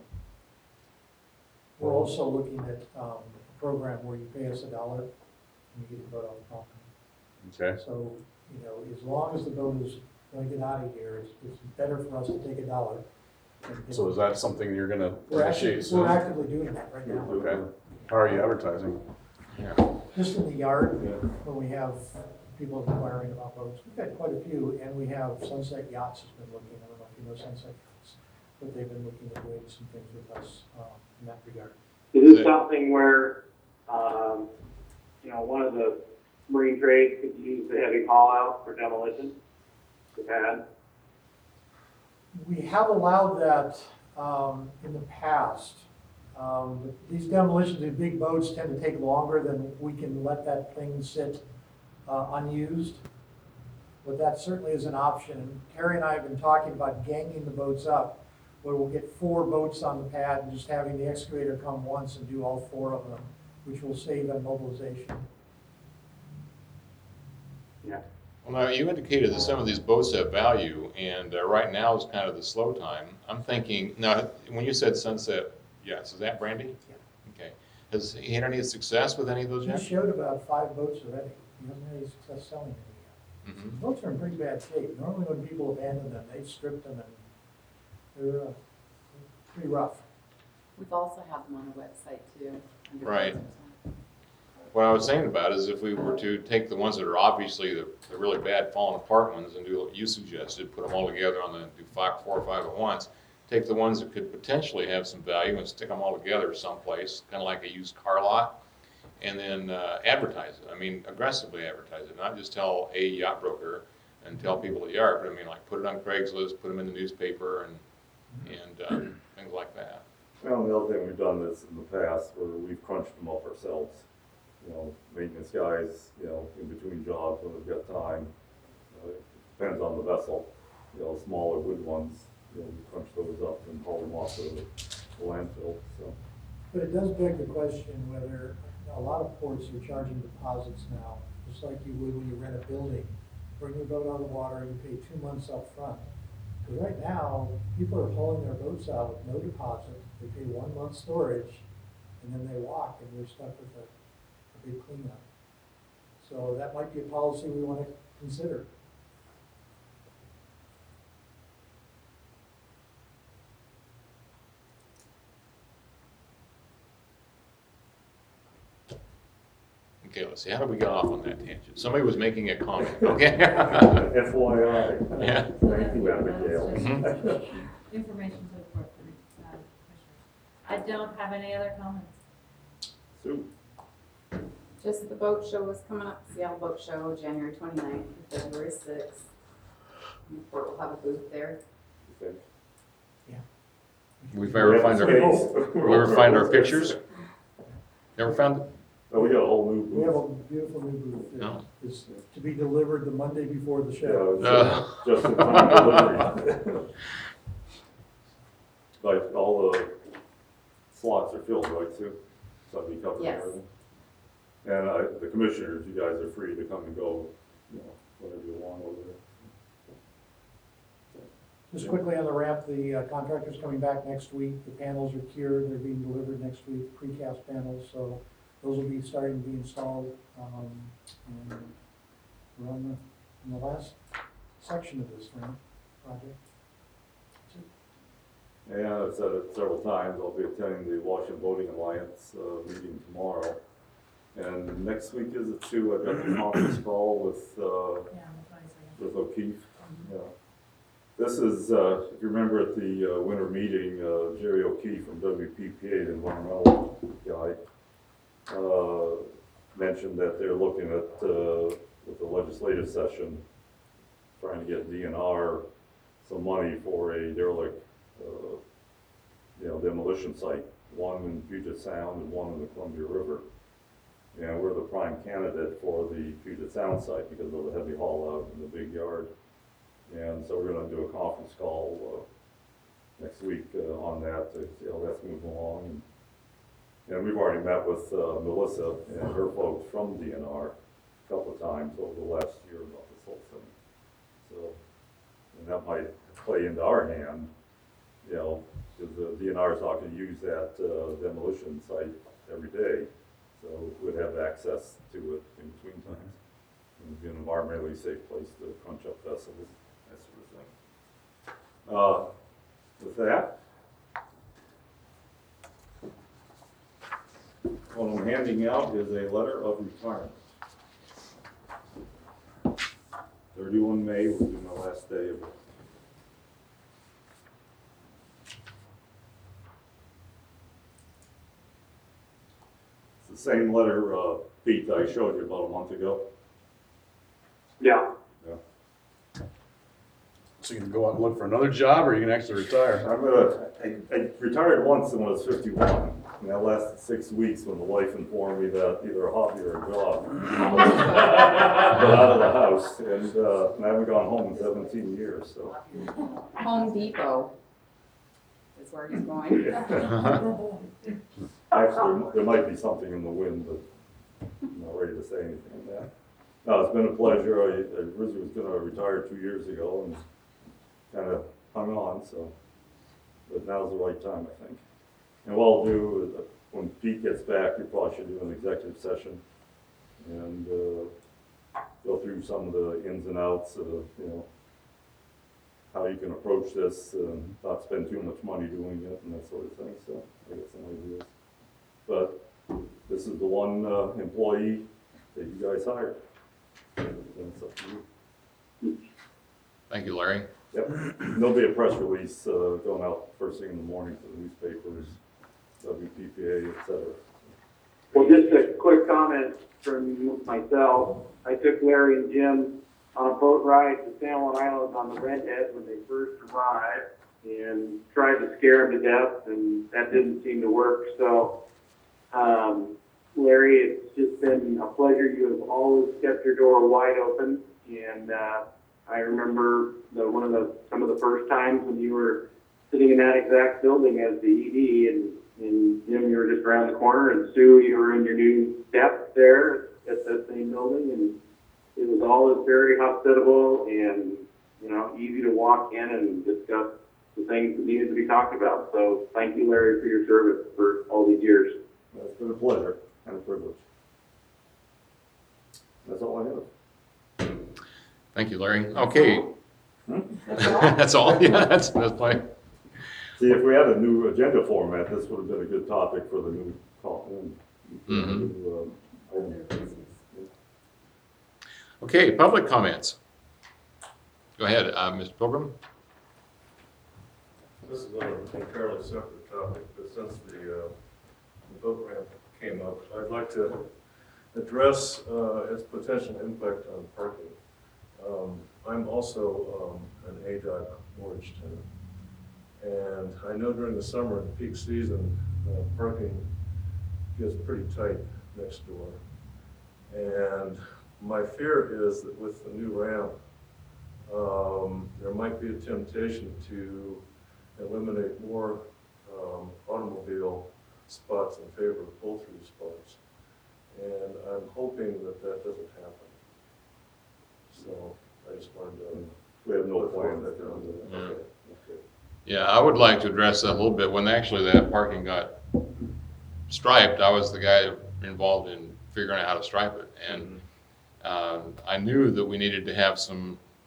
We're also looking at, um, a program where you pay us a dollar and you get the boat off the property. Okay, So, you know, as long as the boat is gonna get out of here, it's, it's better for us to take a dollar. than get- so is that something you're gonna We're actually, initiate we're soon? actively doing that right now. Okay. How are you advertising? Just in the yard, Yeah. when we have people inquiring about boats, we've got quite a few, and we have Sunset Yachts has been looking, I don't know if you know Sunset Yachts, but they've been looking at doing some things with us, um, in that regard. Is this something where, um, you know, one of the marine trades could use the heavy haul out for demolition? The pad? We have allowed that, um, in the past. Um, but these demolitions of big boats tend to take longer than we can let that thing sit, uh, unused. But that certainly is an option. Terry and I have been talking about ganging the boats up, where we'll get four boats on the pad and just having the excavator come once and do all four of them, which will save on mobilization. Well, now, you indicated that some of these boats have value, and uh, right now is kind of the slow time. I'm thinking, now, when you said Sunset, yes, is that Brandy? Yeah. Okay. Has he had any success with any of those He yet? showed about five boats already. He hasn't had any success selling any yet. Mhm. The boats are in pretty bad shape. Normally when people abandon them, they've stripped them and they're, uh, pretty rough. We've also have them on the website too. under Right. business. What I was saying about is if we were to take the ones that are obviously the, the really bad falling apart ones and do what you suggested, put them all together on the, do five, four or five at once, take the ones that could potentially have some value and stick them all together someplace, kind of like a used car lot, and then uh, advertise it. I mean, aggressively advertise it, not just tell a yacht broker and tell people at the yard, but I mean, like, put it on Craigslist, put them in the newspaper, and, and um, things like that. Well, the other thing, we've done this in the past where we've crunched them up ourselves. You know, maintenance guys, you know, in between jobs when they've got time. Uh, it depends on the vessel. You know, smaller wood ones, you know, we crunch those up and haul them off to the landfill, so. But it does beg the question whether, you know, a lot of ports are charging deposits now, just like you would when you rent a building. Bring your boat out of the water, you pay two months up front. Because right now, people are hauling their boats out with no deposit, they pay one month storage, and then they walk, and we're stuck with a, a big cleanup. So that might be a policy we want to consider. Okay, let's see, how do we get off on that tangent? Somebody was making a comment, okay? F Y I. Yeah. Thank you, Abigail. Mhm. Information to the board, uh, commissioners. I don't have any other comments. Sue? Just the boat show is coming up, Seattle Boat Show, January twenty-ninth to February sixth. And the port will have a booth there. you think? We've ever find our, Space. we ever find our pictures? Never found, Oh, we got a whole new We have a booth. beautiful new booth that No. is to be delivered the Monday before the Yeah, show. it's, uh, just in time delivery. Like, all the slots are filled, right, Sue? So it'll be covered and Yes. everything? And, uh, the commissioners, you guys are free to come and go, you know, whenever you want over there. Just quickly on the ramp, the uh, contractor's coming back next week. The panels are cured, they're being delivered next week, precast panels, so those will be starting to be installed. Um, and we're on the, on the last section of this ramp project. Yeah, I've said it several times, I'll be attending the Washington Boating Alliance uh, meeting tomorrow. And next week is it too, I've got the conference call with, uh, Yeah, on the twenty-second. with O'Keefe. Yeah. This is, uh, if you remember at the uh, winter meeting, uh, Jerry O'Keefe from W P P A, the environmental guy, uh, mentioned that they're looking at, uh, with the legislative session, trying to get D N R some money for a derelict, uh, you know, demolition site, one in Puget Sound and one in the Columbia River. And we're the prime candidate for the Puget Sound site because of the heavy haul out in the big yard. And so we're gonna do a conference call, uh, next week, uh, on that to see how that's moving along. And, and we've already met with, uh, Melissa and her folks from D N R a couple of times over the last year about this whole thing. So, and that might play into our hand, you know, because the D N R is not gonna use that, uh, demolition site every day. So we'd have access to it in between times. It would be an environmentally safe place to crunch up vessels, that sort of thing. Uh, with that, what I'm handing out is a letter of retirement. thirty-one May will be my last day of it. It's the same letter, uh, Pete, I showed you about a month ago. Yeah. So you can go out and look for another job, or you can actually retire? I'm gonna, I, I retired once when I was fifty-one, and that lasted six weeks when the wife informed me that either a hobby or a job. Got out of the house, and, uh, and I haven't gone home in seventeen years, so. Home Depot is where he's going. Actually, there might be something in the wind, but I'm not ready to say anything on that. No, it's been a pleasure. I, I originally was gonna retire two years ago and kind of hung on, so, but now's the right time, I think. And what I'll do is, uh, when Pete gets back, we probably should do an executive session and, uh, go through some of the ins and outs of, you know, how you can approach this, and not spend too much money doing it and that sort of thing, so I got some ideas. But this is the one, uh, employee that you guys hired. And it's up to you. Thank you, Larry. Yep, there'll be a press release, uh, going out first thing in the morning to the newspapers, W P P A, et cetera. Well, just a quick comment from myself. I took Larry and Jim on a boat ride to San Juan Island on the Redhead when they first arrived and tried to scare them to death, and that didn't seem to work. So, um, Larry, it's just been a pleasure. You have always kept your door wide open, and uh, I remember the, one of the some of the first times when you were sitting in that exact building as the E D, and, and Jim, you were just around the corner, and Sue, you were in your new step there at that same building, and it was always very hospitable and, you know, easy to walk in and discuss the things that needed to be talked about. So thank you, Larry, for your service for all these years. It's been a pleasure and a privilege. That's all I have. Thank you, Larry. Okay. Hmm? That's all? Yeah, that's, that's plenty. See, if we had a new agenda format, this would have been a good topic for the new call. Mhm. new, um, item. Okay, public comments. Go ahead, uh, Mister Pilgrim. This is an entirely separate topic, but since the, uh, the boat ramp came up, I'd like to address, uh, its potential impact on parking. Um, I'm also, um, an A D O C mortgage tenant. And I know during the summer and peak season, uh, parking gets pretty tight next door. And my fear is that with the new ramp, um, there might be a temptation to eliminate more um, automobile spots in favor of pull-through spots. And I'm hoping that that doesn't happen. So I just wanted to. We have no put plan. that down to that. Okay. Okay. Yeah, I would like to address that a little bit. When actually that parking got striped, I was the guy involved in figuring out how to stripe it. And um, I knew that we needed to have some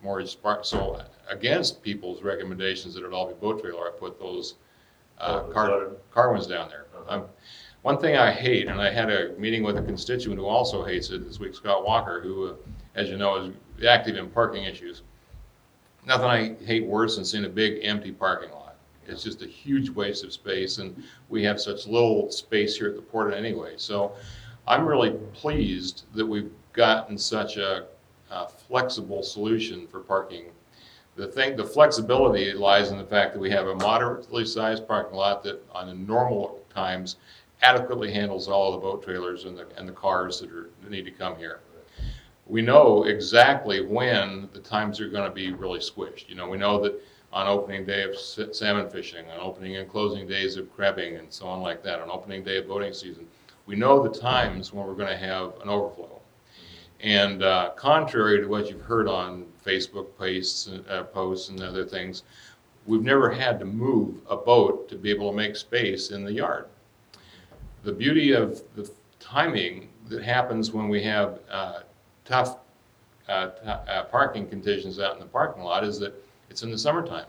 Mortgage Park. So against people's recommendations that it all be boat trailer, I put those uh, Oh, is car, that car ones down there. Uh-huh. Um, one thing I hate, and I had a meeting with a constituent who also hates it this week, Scott Walker, who, uh, as you know, is active in parking issues. Nothing I hate worse than seeing a big empty parking lot. It's just a huge waste of space, and we have such little space here at the port anyway. So I'm really pleased that we've gotten such a, a flexible solution for parking. The thing, the flexibility lies in the fact that we have a moderately sized parking lot that on the normal times adequately handles all of the boat trailers and the, and the cars that are that need to come here. We know exactly when the times are going to be really squished. You know, we know that on opening day of salmon fishing, on opening and closing days of crabbing and so on like that, on opening day of boating season, we know the times when we're going to have an overflow. And uh, contrary to what you've heard on Facebook posts, uh, posts and other things, we've never had to move a boat to be able to make space in the yard. The beauty of the timing that happens when we have uh, tough uh, t- uh, parking conditions out in the parking lot is that it's in the summertime.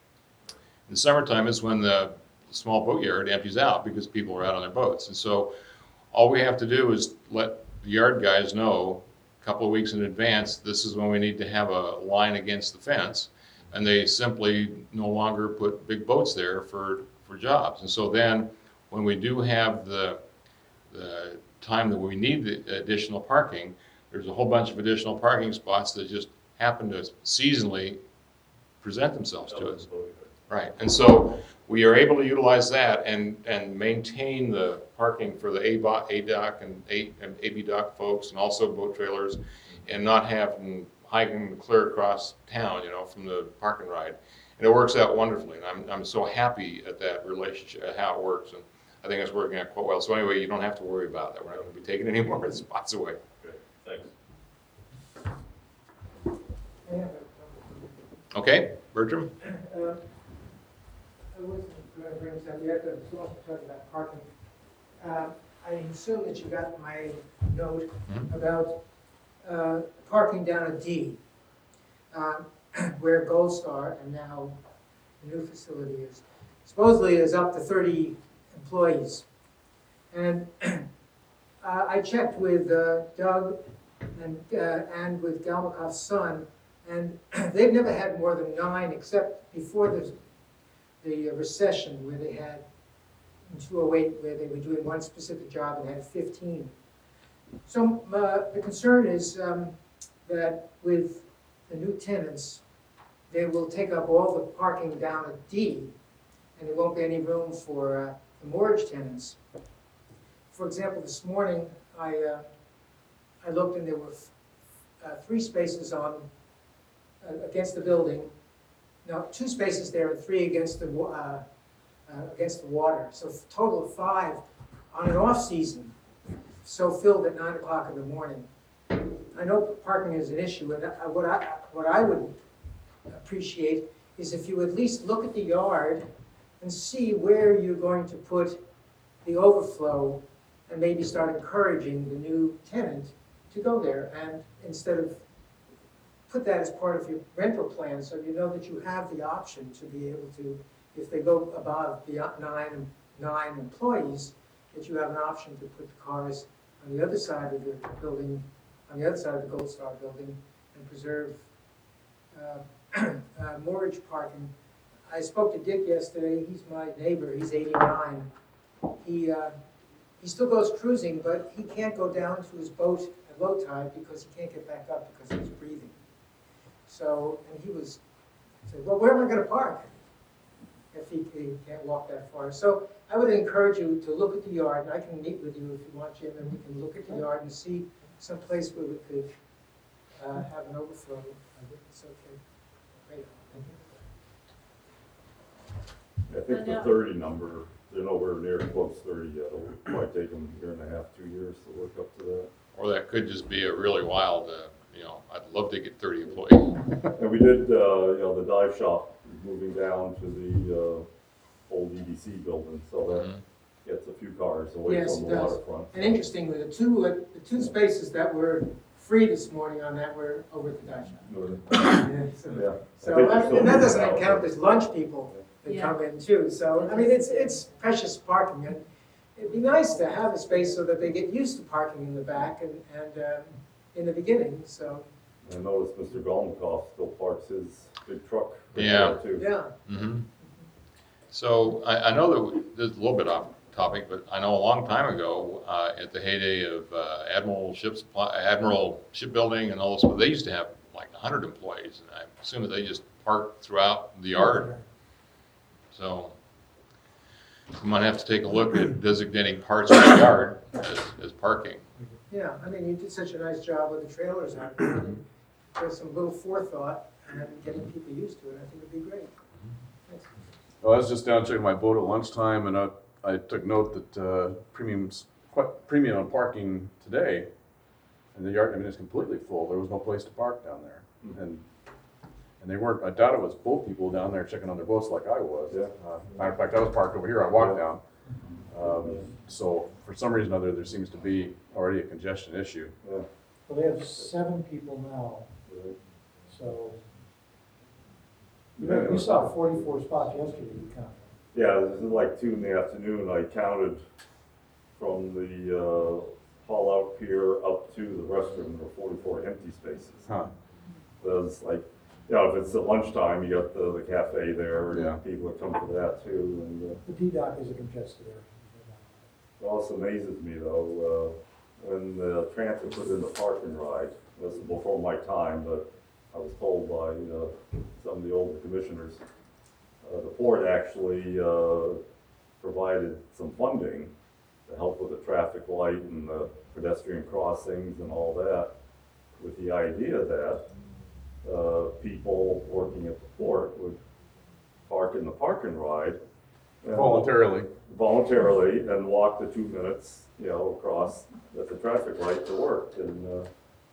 In the summertime is when the small boat yard empties out because people are out on their boats. And so all we have to do is let the yard guys know a couple of weeks in advance, this is when we need to have a line against the fence. And they simply no longer put big boats there for, for jobs. And so then when we do have the, the time that we need the additional parking, there's a whole bunch of additional parking spots that just happen to seasonally present themselves to us. Right, and so we are able to utilize that and, and maintain the parking for the A B O C, A D O C and A, and A B D O C folks and also boat trailers and not have them hiking clear across town, you know, from the park and ride. And it works out wonderfully, and I'm, I'm so happy at that relationship, at how it works, and I think it's working out quite well. So anyway, you don't have to worry about that. We're not going to be taking any more spots away. Okay, thanks. Okay, Bertram? Uh, I wasn't going to bring this up yet, but I was also talking about parking. Uh, I assume that you got my note Mhm. about uh, parking down at D, uh, where Gold Star and now the new facility is. Supposedly is up to thirty employees. And uh, I checked with uh, Doug and, uh, and with Galmakoff's son, and they've never had more than nine, except before the, the recession, where they had, in two oh eight, where they were doing one specific job and had fifteen. So uh, the concern is um, that with the new tenants, they will take up all the parking down at D, and there won't be any room for uh, the mortgage tenants. For example, this morning, I, uh, I looked and there were uh, three spaces on uh, against the building. No, two spaces there and three against the uh, uh, against the water. So a total of five on an off season. So filled at nine o'clock in the morning. I know parking is an issue, and I, what I what I would appreciate is if you at least look at the yard and see where you're going to put the overflow, and maybe start encouraging the new tenant to go there, and instead of put that as part of your rental plan, so you know that you have the option to be able to, if they go above beyond nine nine employees, that you have an option to put the cars on the other side of the building, on the other side of the Gold Star building, and preserve uh, uh, mortgage parking. I spoke to Dick yesterday. He's my neighbor. He's eighty-nine. He uh, he still goes cruising, but he can't go down to his boat at low tide because he can't get back up because he's breathing. So, and he was said, well, where am I going to park if he, he can't walk that far? So I would encourage you to look at the yard, and I can meet with you if you want, Jim, and we can look at the yard and see some place where we could uh, have an overflow. I think it's okay. Great. I think the thirty number, they're nowhere near close thirty yet. It'll probably take them a year and a half, two years to work up to that. Or that could just be a really wild, uh, you know, I'd love to get thirty employees. And we did, uh, you know, the dive shop is moving down to the uh, old E D C building, so that Mhm. gets a few cars away Yes, from it the does. waterfront. And interestingly, the two, uh, the two spaces that were free this morning on that, we're over at the Dye Shop. Yeah. So- Yeah. So, I think I we mean, still and that need doesn't that. count as lunch people that Yeah. come in too, so, I mean, it's, it's precious parking, and it'd be nice to have a space so that they get used to parking in the back and, and, um, in the beginning, so, I noticed Mister Goldenkoff still parks his big truck. right Yeah. there, too. yeah. Mm-hmm. So I, I know that we- this is a little bit off topic, but I know a long time ago, uh, at the heyday of uh, Admiral Ship Supply, Admiral Shipbuilding and all this, they used to have like a hundred employees, and I assume that they just parked throughout the yard. So we might have to take a look at designating parts of the yard as, as parking. Yeah, I mean, you did such a nice job with the trailers out there. There's some little forethought and getting people used to it, I think it'd be great. Thanks. Well, I was just down checking my boat at lunchtime, and I, I took note that uh, premiums, quite premium on parking today, and the yard, I mean, it's completely full. There was no place to park down there, and and they weren't. I doubt it was boat people down there checking on their boats like I was. Yeah. Uh, matter of fact, I was parked over here. I walked down. Um, so for some reason or other, there seems to be already a congestion issue. Yeah. Well, they have seven people now, Right. so. You know, you saw forty-four spots yesterday, you counted. Yeah, this is like two in the afternoon, I counted from the, uh, haul out pier up to the restroom, there were forty-four empty spaces. Huh. There's like, you know, if it's at lunchtime, you got the, the cafe there, Yeah. and people that come for that too, and, uh, The D-Dock is a congested area. it also amazes me though, uh, when the transit put in the park and ride, this is before my time, but I was told by, uh, some of the older commissioners, uh, the port actually, uh, provided some funding to help with the traffic light and the pedestrian crossings and all that, with the idea that, uh, people working at the port would park in the park and ride. and- Voluntarily. voluntarily and walk the two minutes, you know, across at the traffic light to work, and,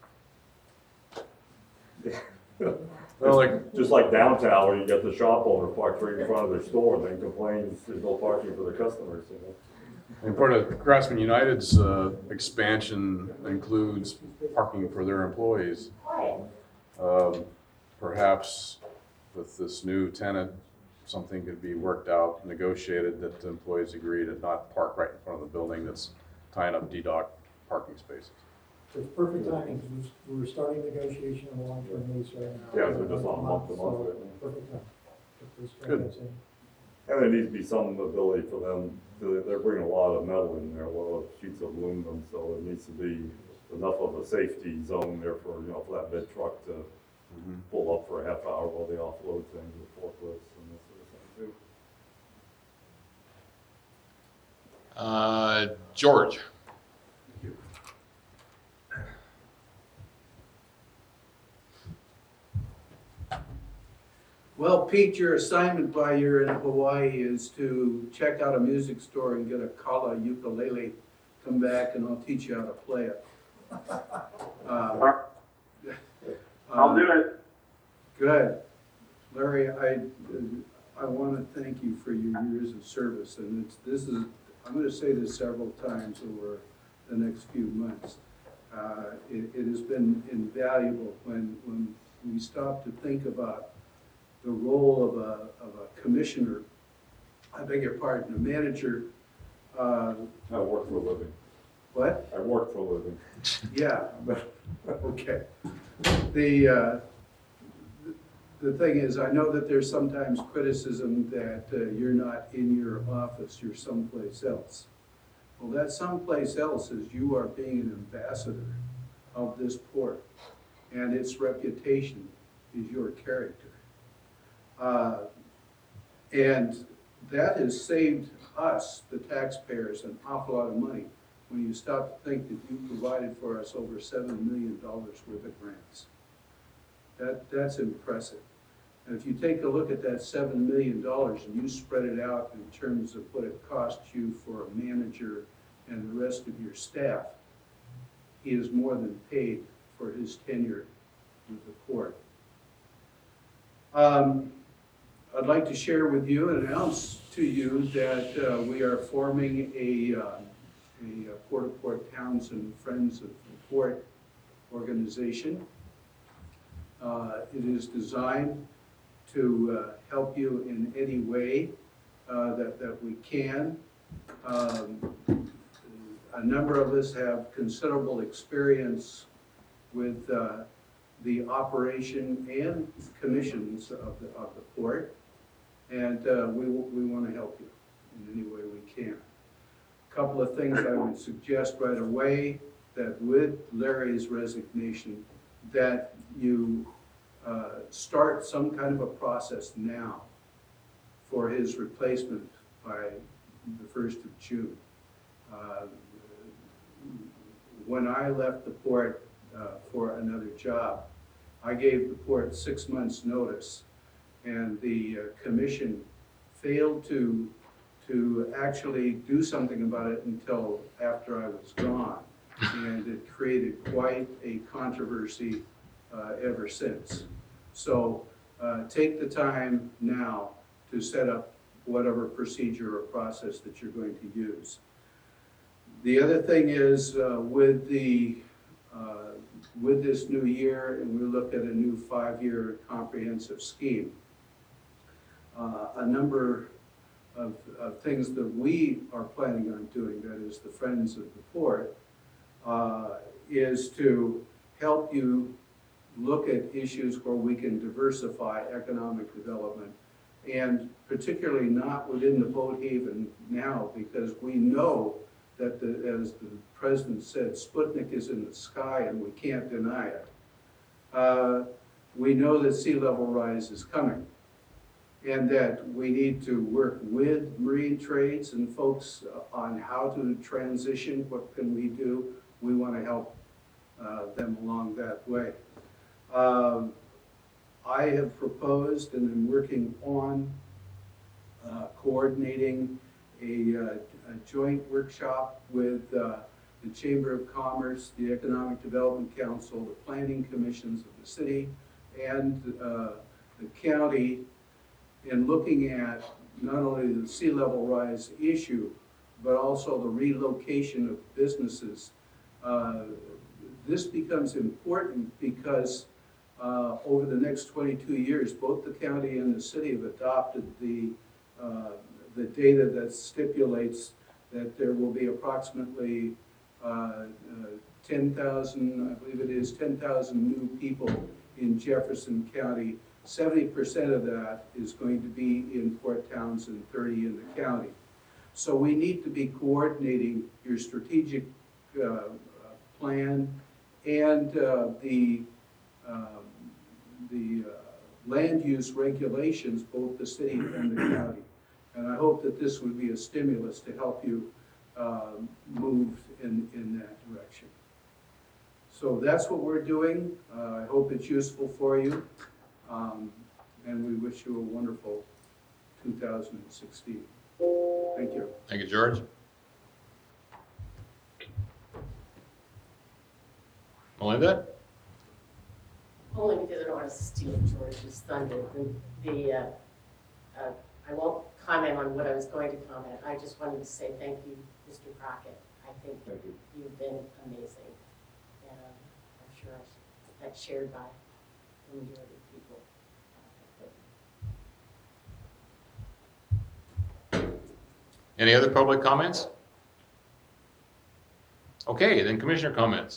uh, Well, like, just like downtown, where you get the shop owner parked right in front of their store, and then complains there's no parking for their customers, you know? and part of Craftsman United's uh, expansion includes parking for their employees. Um, Perhaps with this new tenant, something could be worked out, negotiated, that the employees agree to not park right in front of the building that's tying up D-Dock parking spaces. So it's perfect timing, because we're starting negotiation on a long-term lease right now. Yeah, so just on month to month, So, right? perfect time. Get this Good. transaction in. And there needs to be some ability for them, to- they're bringing a lot of metal in there, a lot of sheets of aluminum, so there needs to be enough of a safety zone there for, you know, for that big truck to pull up for a half hour while they offload things with forklifts and this sort of thing too. Uh, George? Well, Pete, your assignment while you're in Hawaii is to check out a music store and get a kala ukulele. Come back and I'll teach you how to play it. Uh, I'll do it. Good. Larry, I, I want to thank you for your years of service, and it's, this is, I'm going to say this several times over the next few months. Uh, It, it has been invaluable when, when we stop to think about the role of a, of a commissioner, I beg your pardon, a manager, uh, I work for a living. what? I work for a living. Yeah, okay. The, uh, the thing is, I know that there's sometimes criticism that uh, you're not in your office, you're someplace else. Well, that someplace else is you are being an ambassador of this port, and its reputation is your character. Uh, And that has saved us, the taxpayers, an awful lot of money when you stop to think that you provided for us over seven million dollars worth of grants. That, that's impressive. And if you take a look at that seven million dollars and you spread it out in terms of what it costs you for a manager and the rest of your staff, he is more than paid for his tenure with the port. Um, I'd like to share with you and announce to you that uh, we are forming a, uh, a Port of Port Townsend Friends of the Port organization. Uh, It is designed to uh, help you in any way uh, that, that we can. Um, A number of us have considerable experience with uh, the operation and commissions of the, of the port, and uh, we, we want to help you in any way we can. Couple of things I would suggest right away, that with Larry's resignation, that you uh, start some kind of a process now for his replacement by the first of June. Uh, When I left the port uh, for another job, I gave the port six months' notice, and the uh, commission failed to, to actually do something about it until after I was gone. And it created quite a controversy uh, ever since. So uh, take the time now to set up whatever procedure or process that you're going to use. The other thing is uh, with the uh, with this new year, and we look at a new five-year comprehensive scheme, uh, a number of, of things that we are planning on doing, that is the Friends of the Port, uh, is to help you look at issues where we can diversify economic development, and particularly not within the boat haven now, because we know that, the, as the president said, Sputnik is in the sky and we can't deny it. Uh, we know that sea level rise is coming, and that we need to work with marine trades and folks on how to transition. What can we do? We want to help uh, them along that way. Um, I have proposed and am working on uh, coordinating a, uh, a joint workshop with uh, the Chamber of Commerce, the Economic Development Council, the planning commissions of the city, and uh, the county, in looking at not only the sea level rise issue, but also the relocation of businesses. Uh, this becomes important because uh, over the next twenty-two years, both the county and the city have adopted the uh, the data that stipulates that there will be approximately uh, uh, ten thousand, I believe it is, ten thousand new people in Jefferson County. seventy percent of that is going to be in Port Townsend, thirty in the county. So we need to be coordinating your strategic uh, plan and uh, the, um, the uh, land use regulations, both the city and the county. And I hope that this would be a stimulus to help you uh, move in, in that direction. So that's what we're doing. Uh, I hope it's useful for you. Um, and we wish you a wonderful two thousand sixteen. Thank you. Thank you, George. Melinda? Only because I don't want to steal George's thunder. The, the uh, uh, I won't comment on what I was going to comment. I just wanted to say thank you, Mister Crockett. I think Thank you. you've been amazing. And I'm sure that's shared by the majority of people. Any other public comments? Okay, then commissioner comments.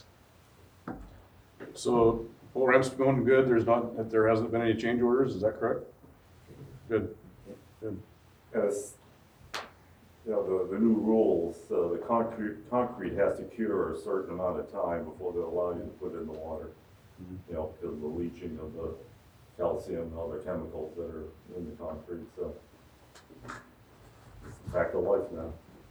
So, boat ramp's going good, there's not, there hasn't been any change orders, is that correct? Good, good. As, you know, the, the new rules, uh, the concrete, concrete has to cure a certain amount of time before they allow you to put it in the water. Mhm. You know, because of the leaching of the calcium and other chemicals that are in the concrete, so. It's a fact of life now.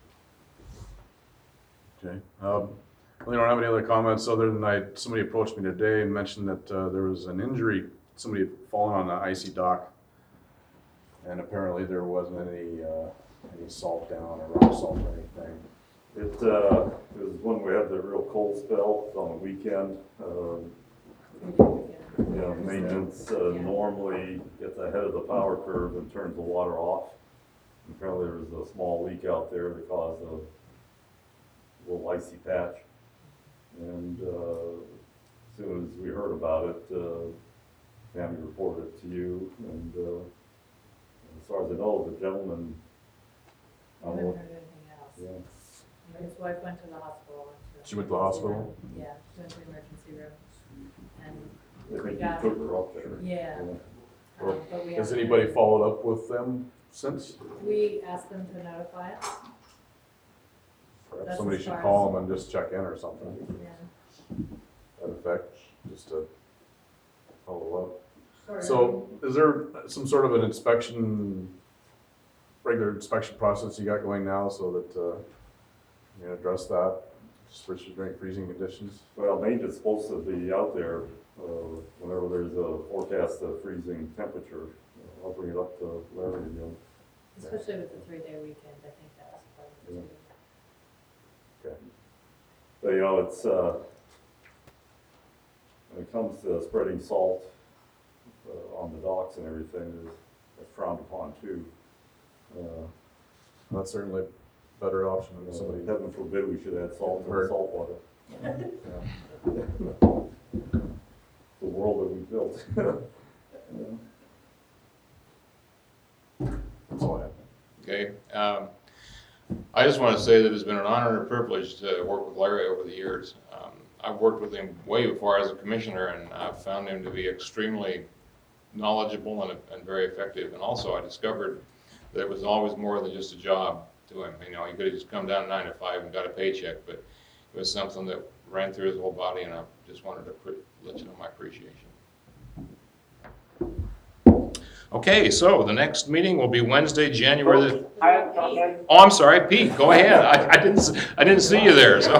Okay. Um, well, I don't have any other comments other than I, somebody approached me today and mentioned that uh, there was an injury, somebody had fallen on the icy dock, and apparently there wasn't any uh, any salt down or rock salt or anything. It, uh, it was when we had the real cold spell on the weekend. Um, you know, maintenance uh, normally gets ahead of the power curve and turns the water off. And apparently there was a small leak out there that caused a little icy patch. And uh, as soon as we heard about it, uh, Tammy reported it to you, and, uh, as far as I know, the gentleman, I I don't haven't know, heard anything else. yeah, His wife went to the hospital. went to She went to the hospital? Yeah, she went to the emergency room. And, I We think got he took her up there. yeah, Yeah. um, but we Has haven't- anybody followed up with them since? We asked them to notify us, Perhaps That's somebody as should far call as- them and just check in or something, yeah. that effect, just to follow up. Sorry. So is there some sort of an inspection, regular inspection process you got going now so that, uh, you can address that, just for during freezing conditions? Well, Nate is supposed to be out there, uh, whenever there's a forecast of freezing temperature. I'll bring it up to Larry again. Especially with the three-day weekend, I think that was part of it too. Okay. But, you know, it's, uh, when it comes to spreading salt, uh, on the docks and everything, is that's frowned upon too. Uh, That's certainly a better option than somebody. Heaven forbid we should add salt to the Right. salt water. The world that we built. That's all I have. Okay, um, I just want to say that it's been an honor and a privilege to work with Larry over the years. Um, I've worked with him way before as a commissioner, and I've found him to be extremely knowledgeable and, and very effective. And also, I discovered that it was always more than just a job to him. You know, he could have just come down nine to five and got a paycheck, but it was something that ran through his whole body, and I just wanted to pre- let you know my appreciation. Okay, so the next meeting will be Wednesday, January the. I have a comment. Oh, I'm sorry, Pete. Go ahead. I, I didn't. s- I didn't see you there. So.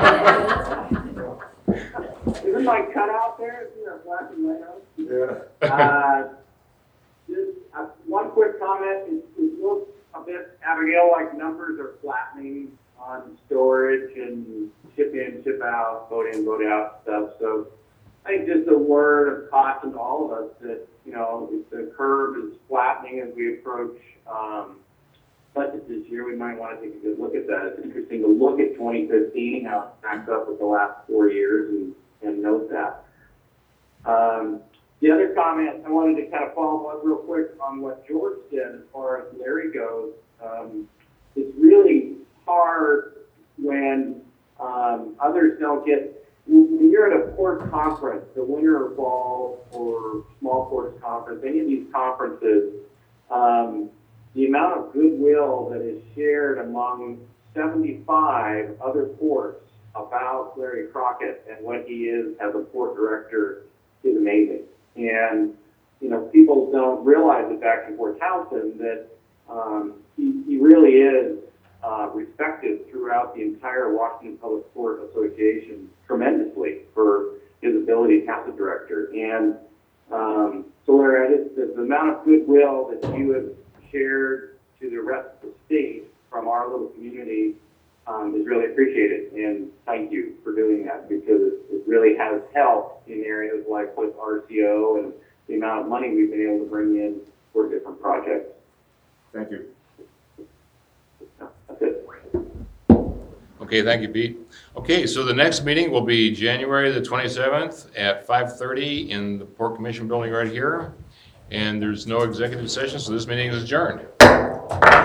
Isn't my cutout there? Isn't there black and white on? Yeah. Uh, Just, uh, one quick comment, it, it looks a bit, Abigail, like numbers are flattening on storage and ship in, ship out, vote in, vote out stuff, so I think just a word of caution to all of us that, you know, if the curve is flattening as we approach, um, budget this year, we might want to take a good look at that. It's interesting to look at twenty fifteen, how it stacks up with the last four years and, and note that. Um, The other comment, I wanted to kind of follow up real quick on what George said as far as Larry goes. Um, it's really hard when um, others don't get, when you're at a port conference, the winter or fall or small ports conference, any of these conferences, um, the amount of goodwill that is shared among seventy-five other ports about Larry Crockett and what he is as a port director is amazing. And, you know, people don't realize it back in Fort Townsend that um, he, he really is uh, respected throughout the entire Washington Public Port Association tremendously for his ability as a director. And um, so, Larry, I just, the, the amount of goodwill that you have shared to the rest of the state from our little community um, is really appreciated. And thank you for doing that, because it, it really has helped in areas like with R C O and the amount of money we've been able to bring in for different projects. Thank you. That's it. Okay, thank you, Pete. Okay, so the next meeting will be January the twenty-seventh at five thirty in the Port Commission building right here. And there's no executive session, so this meeting is adjourned.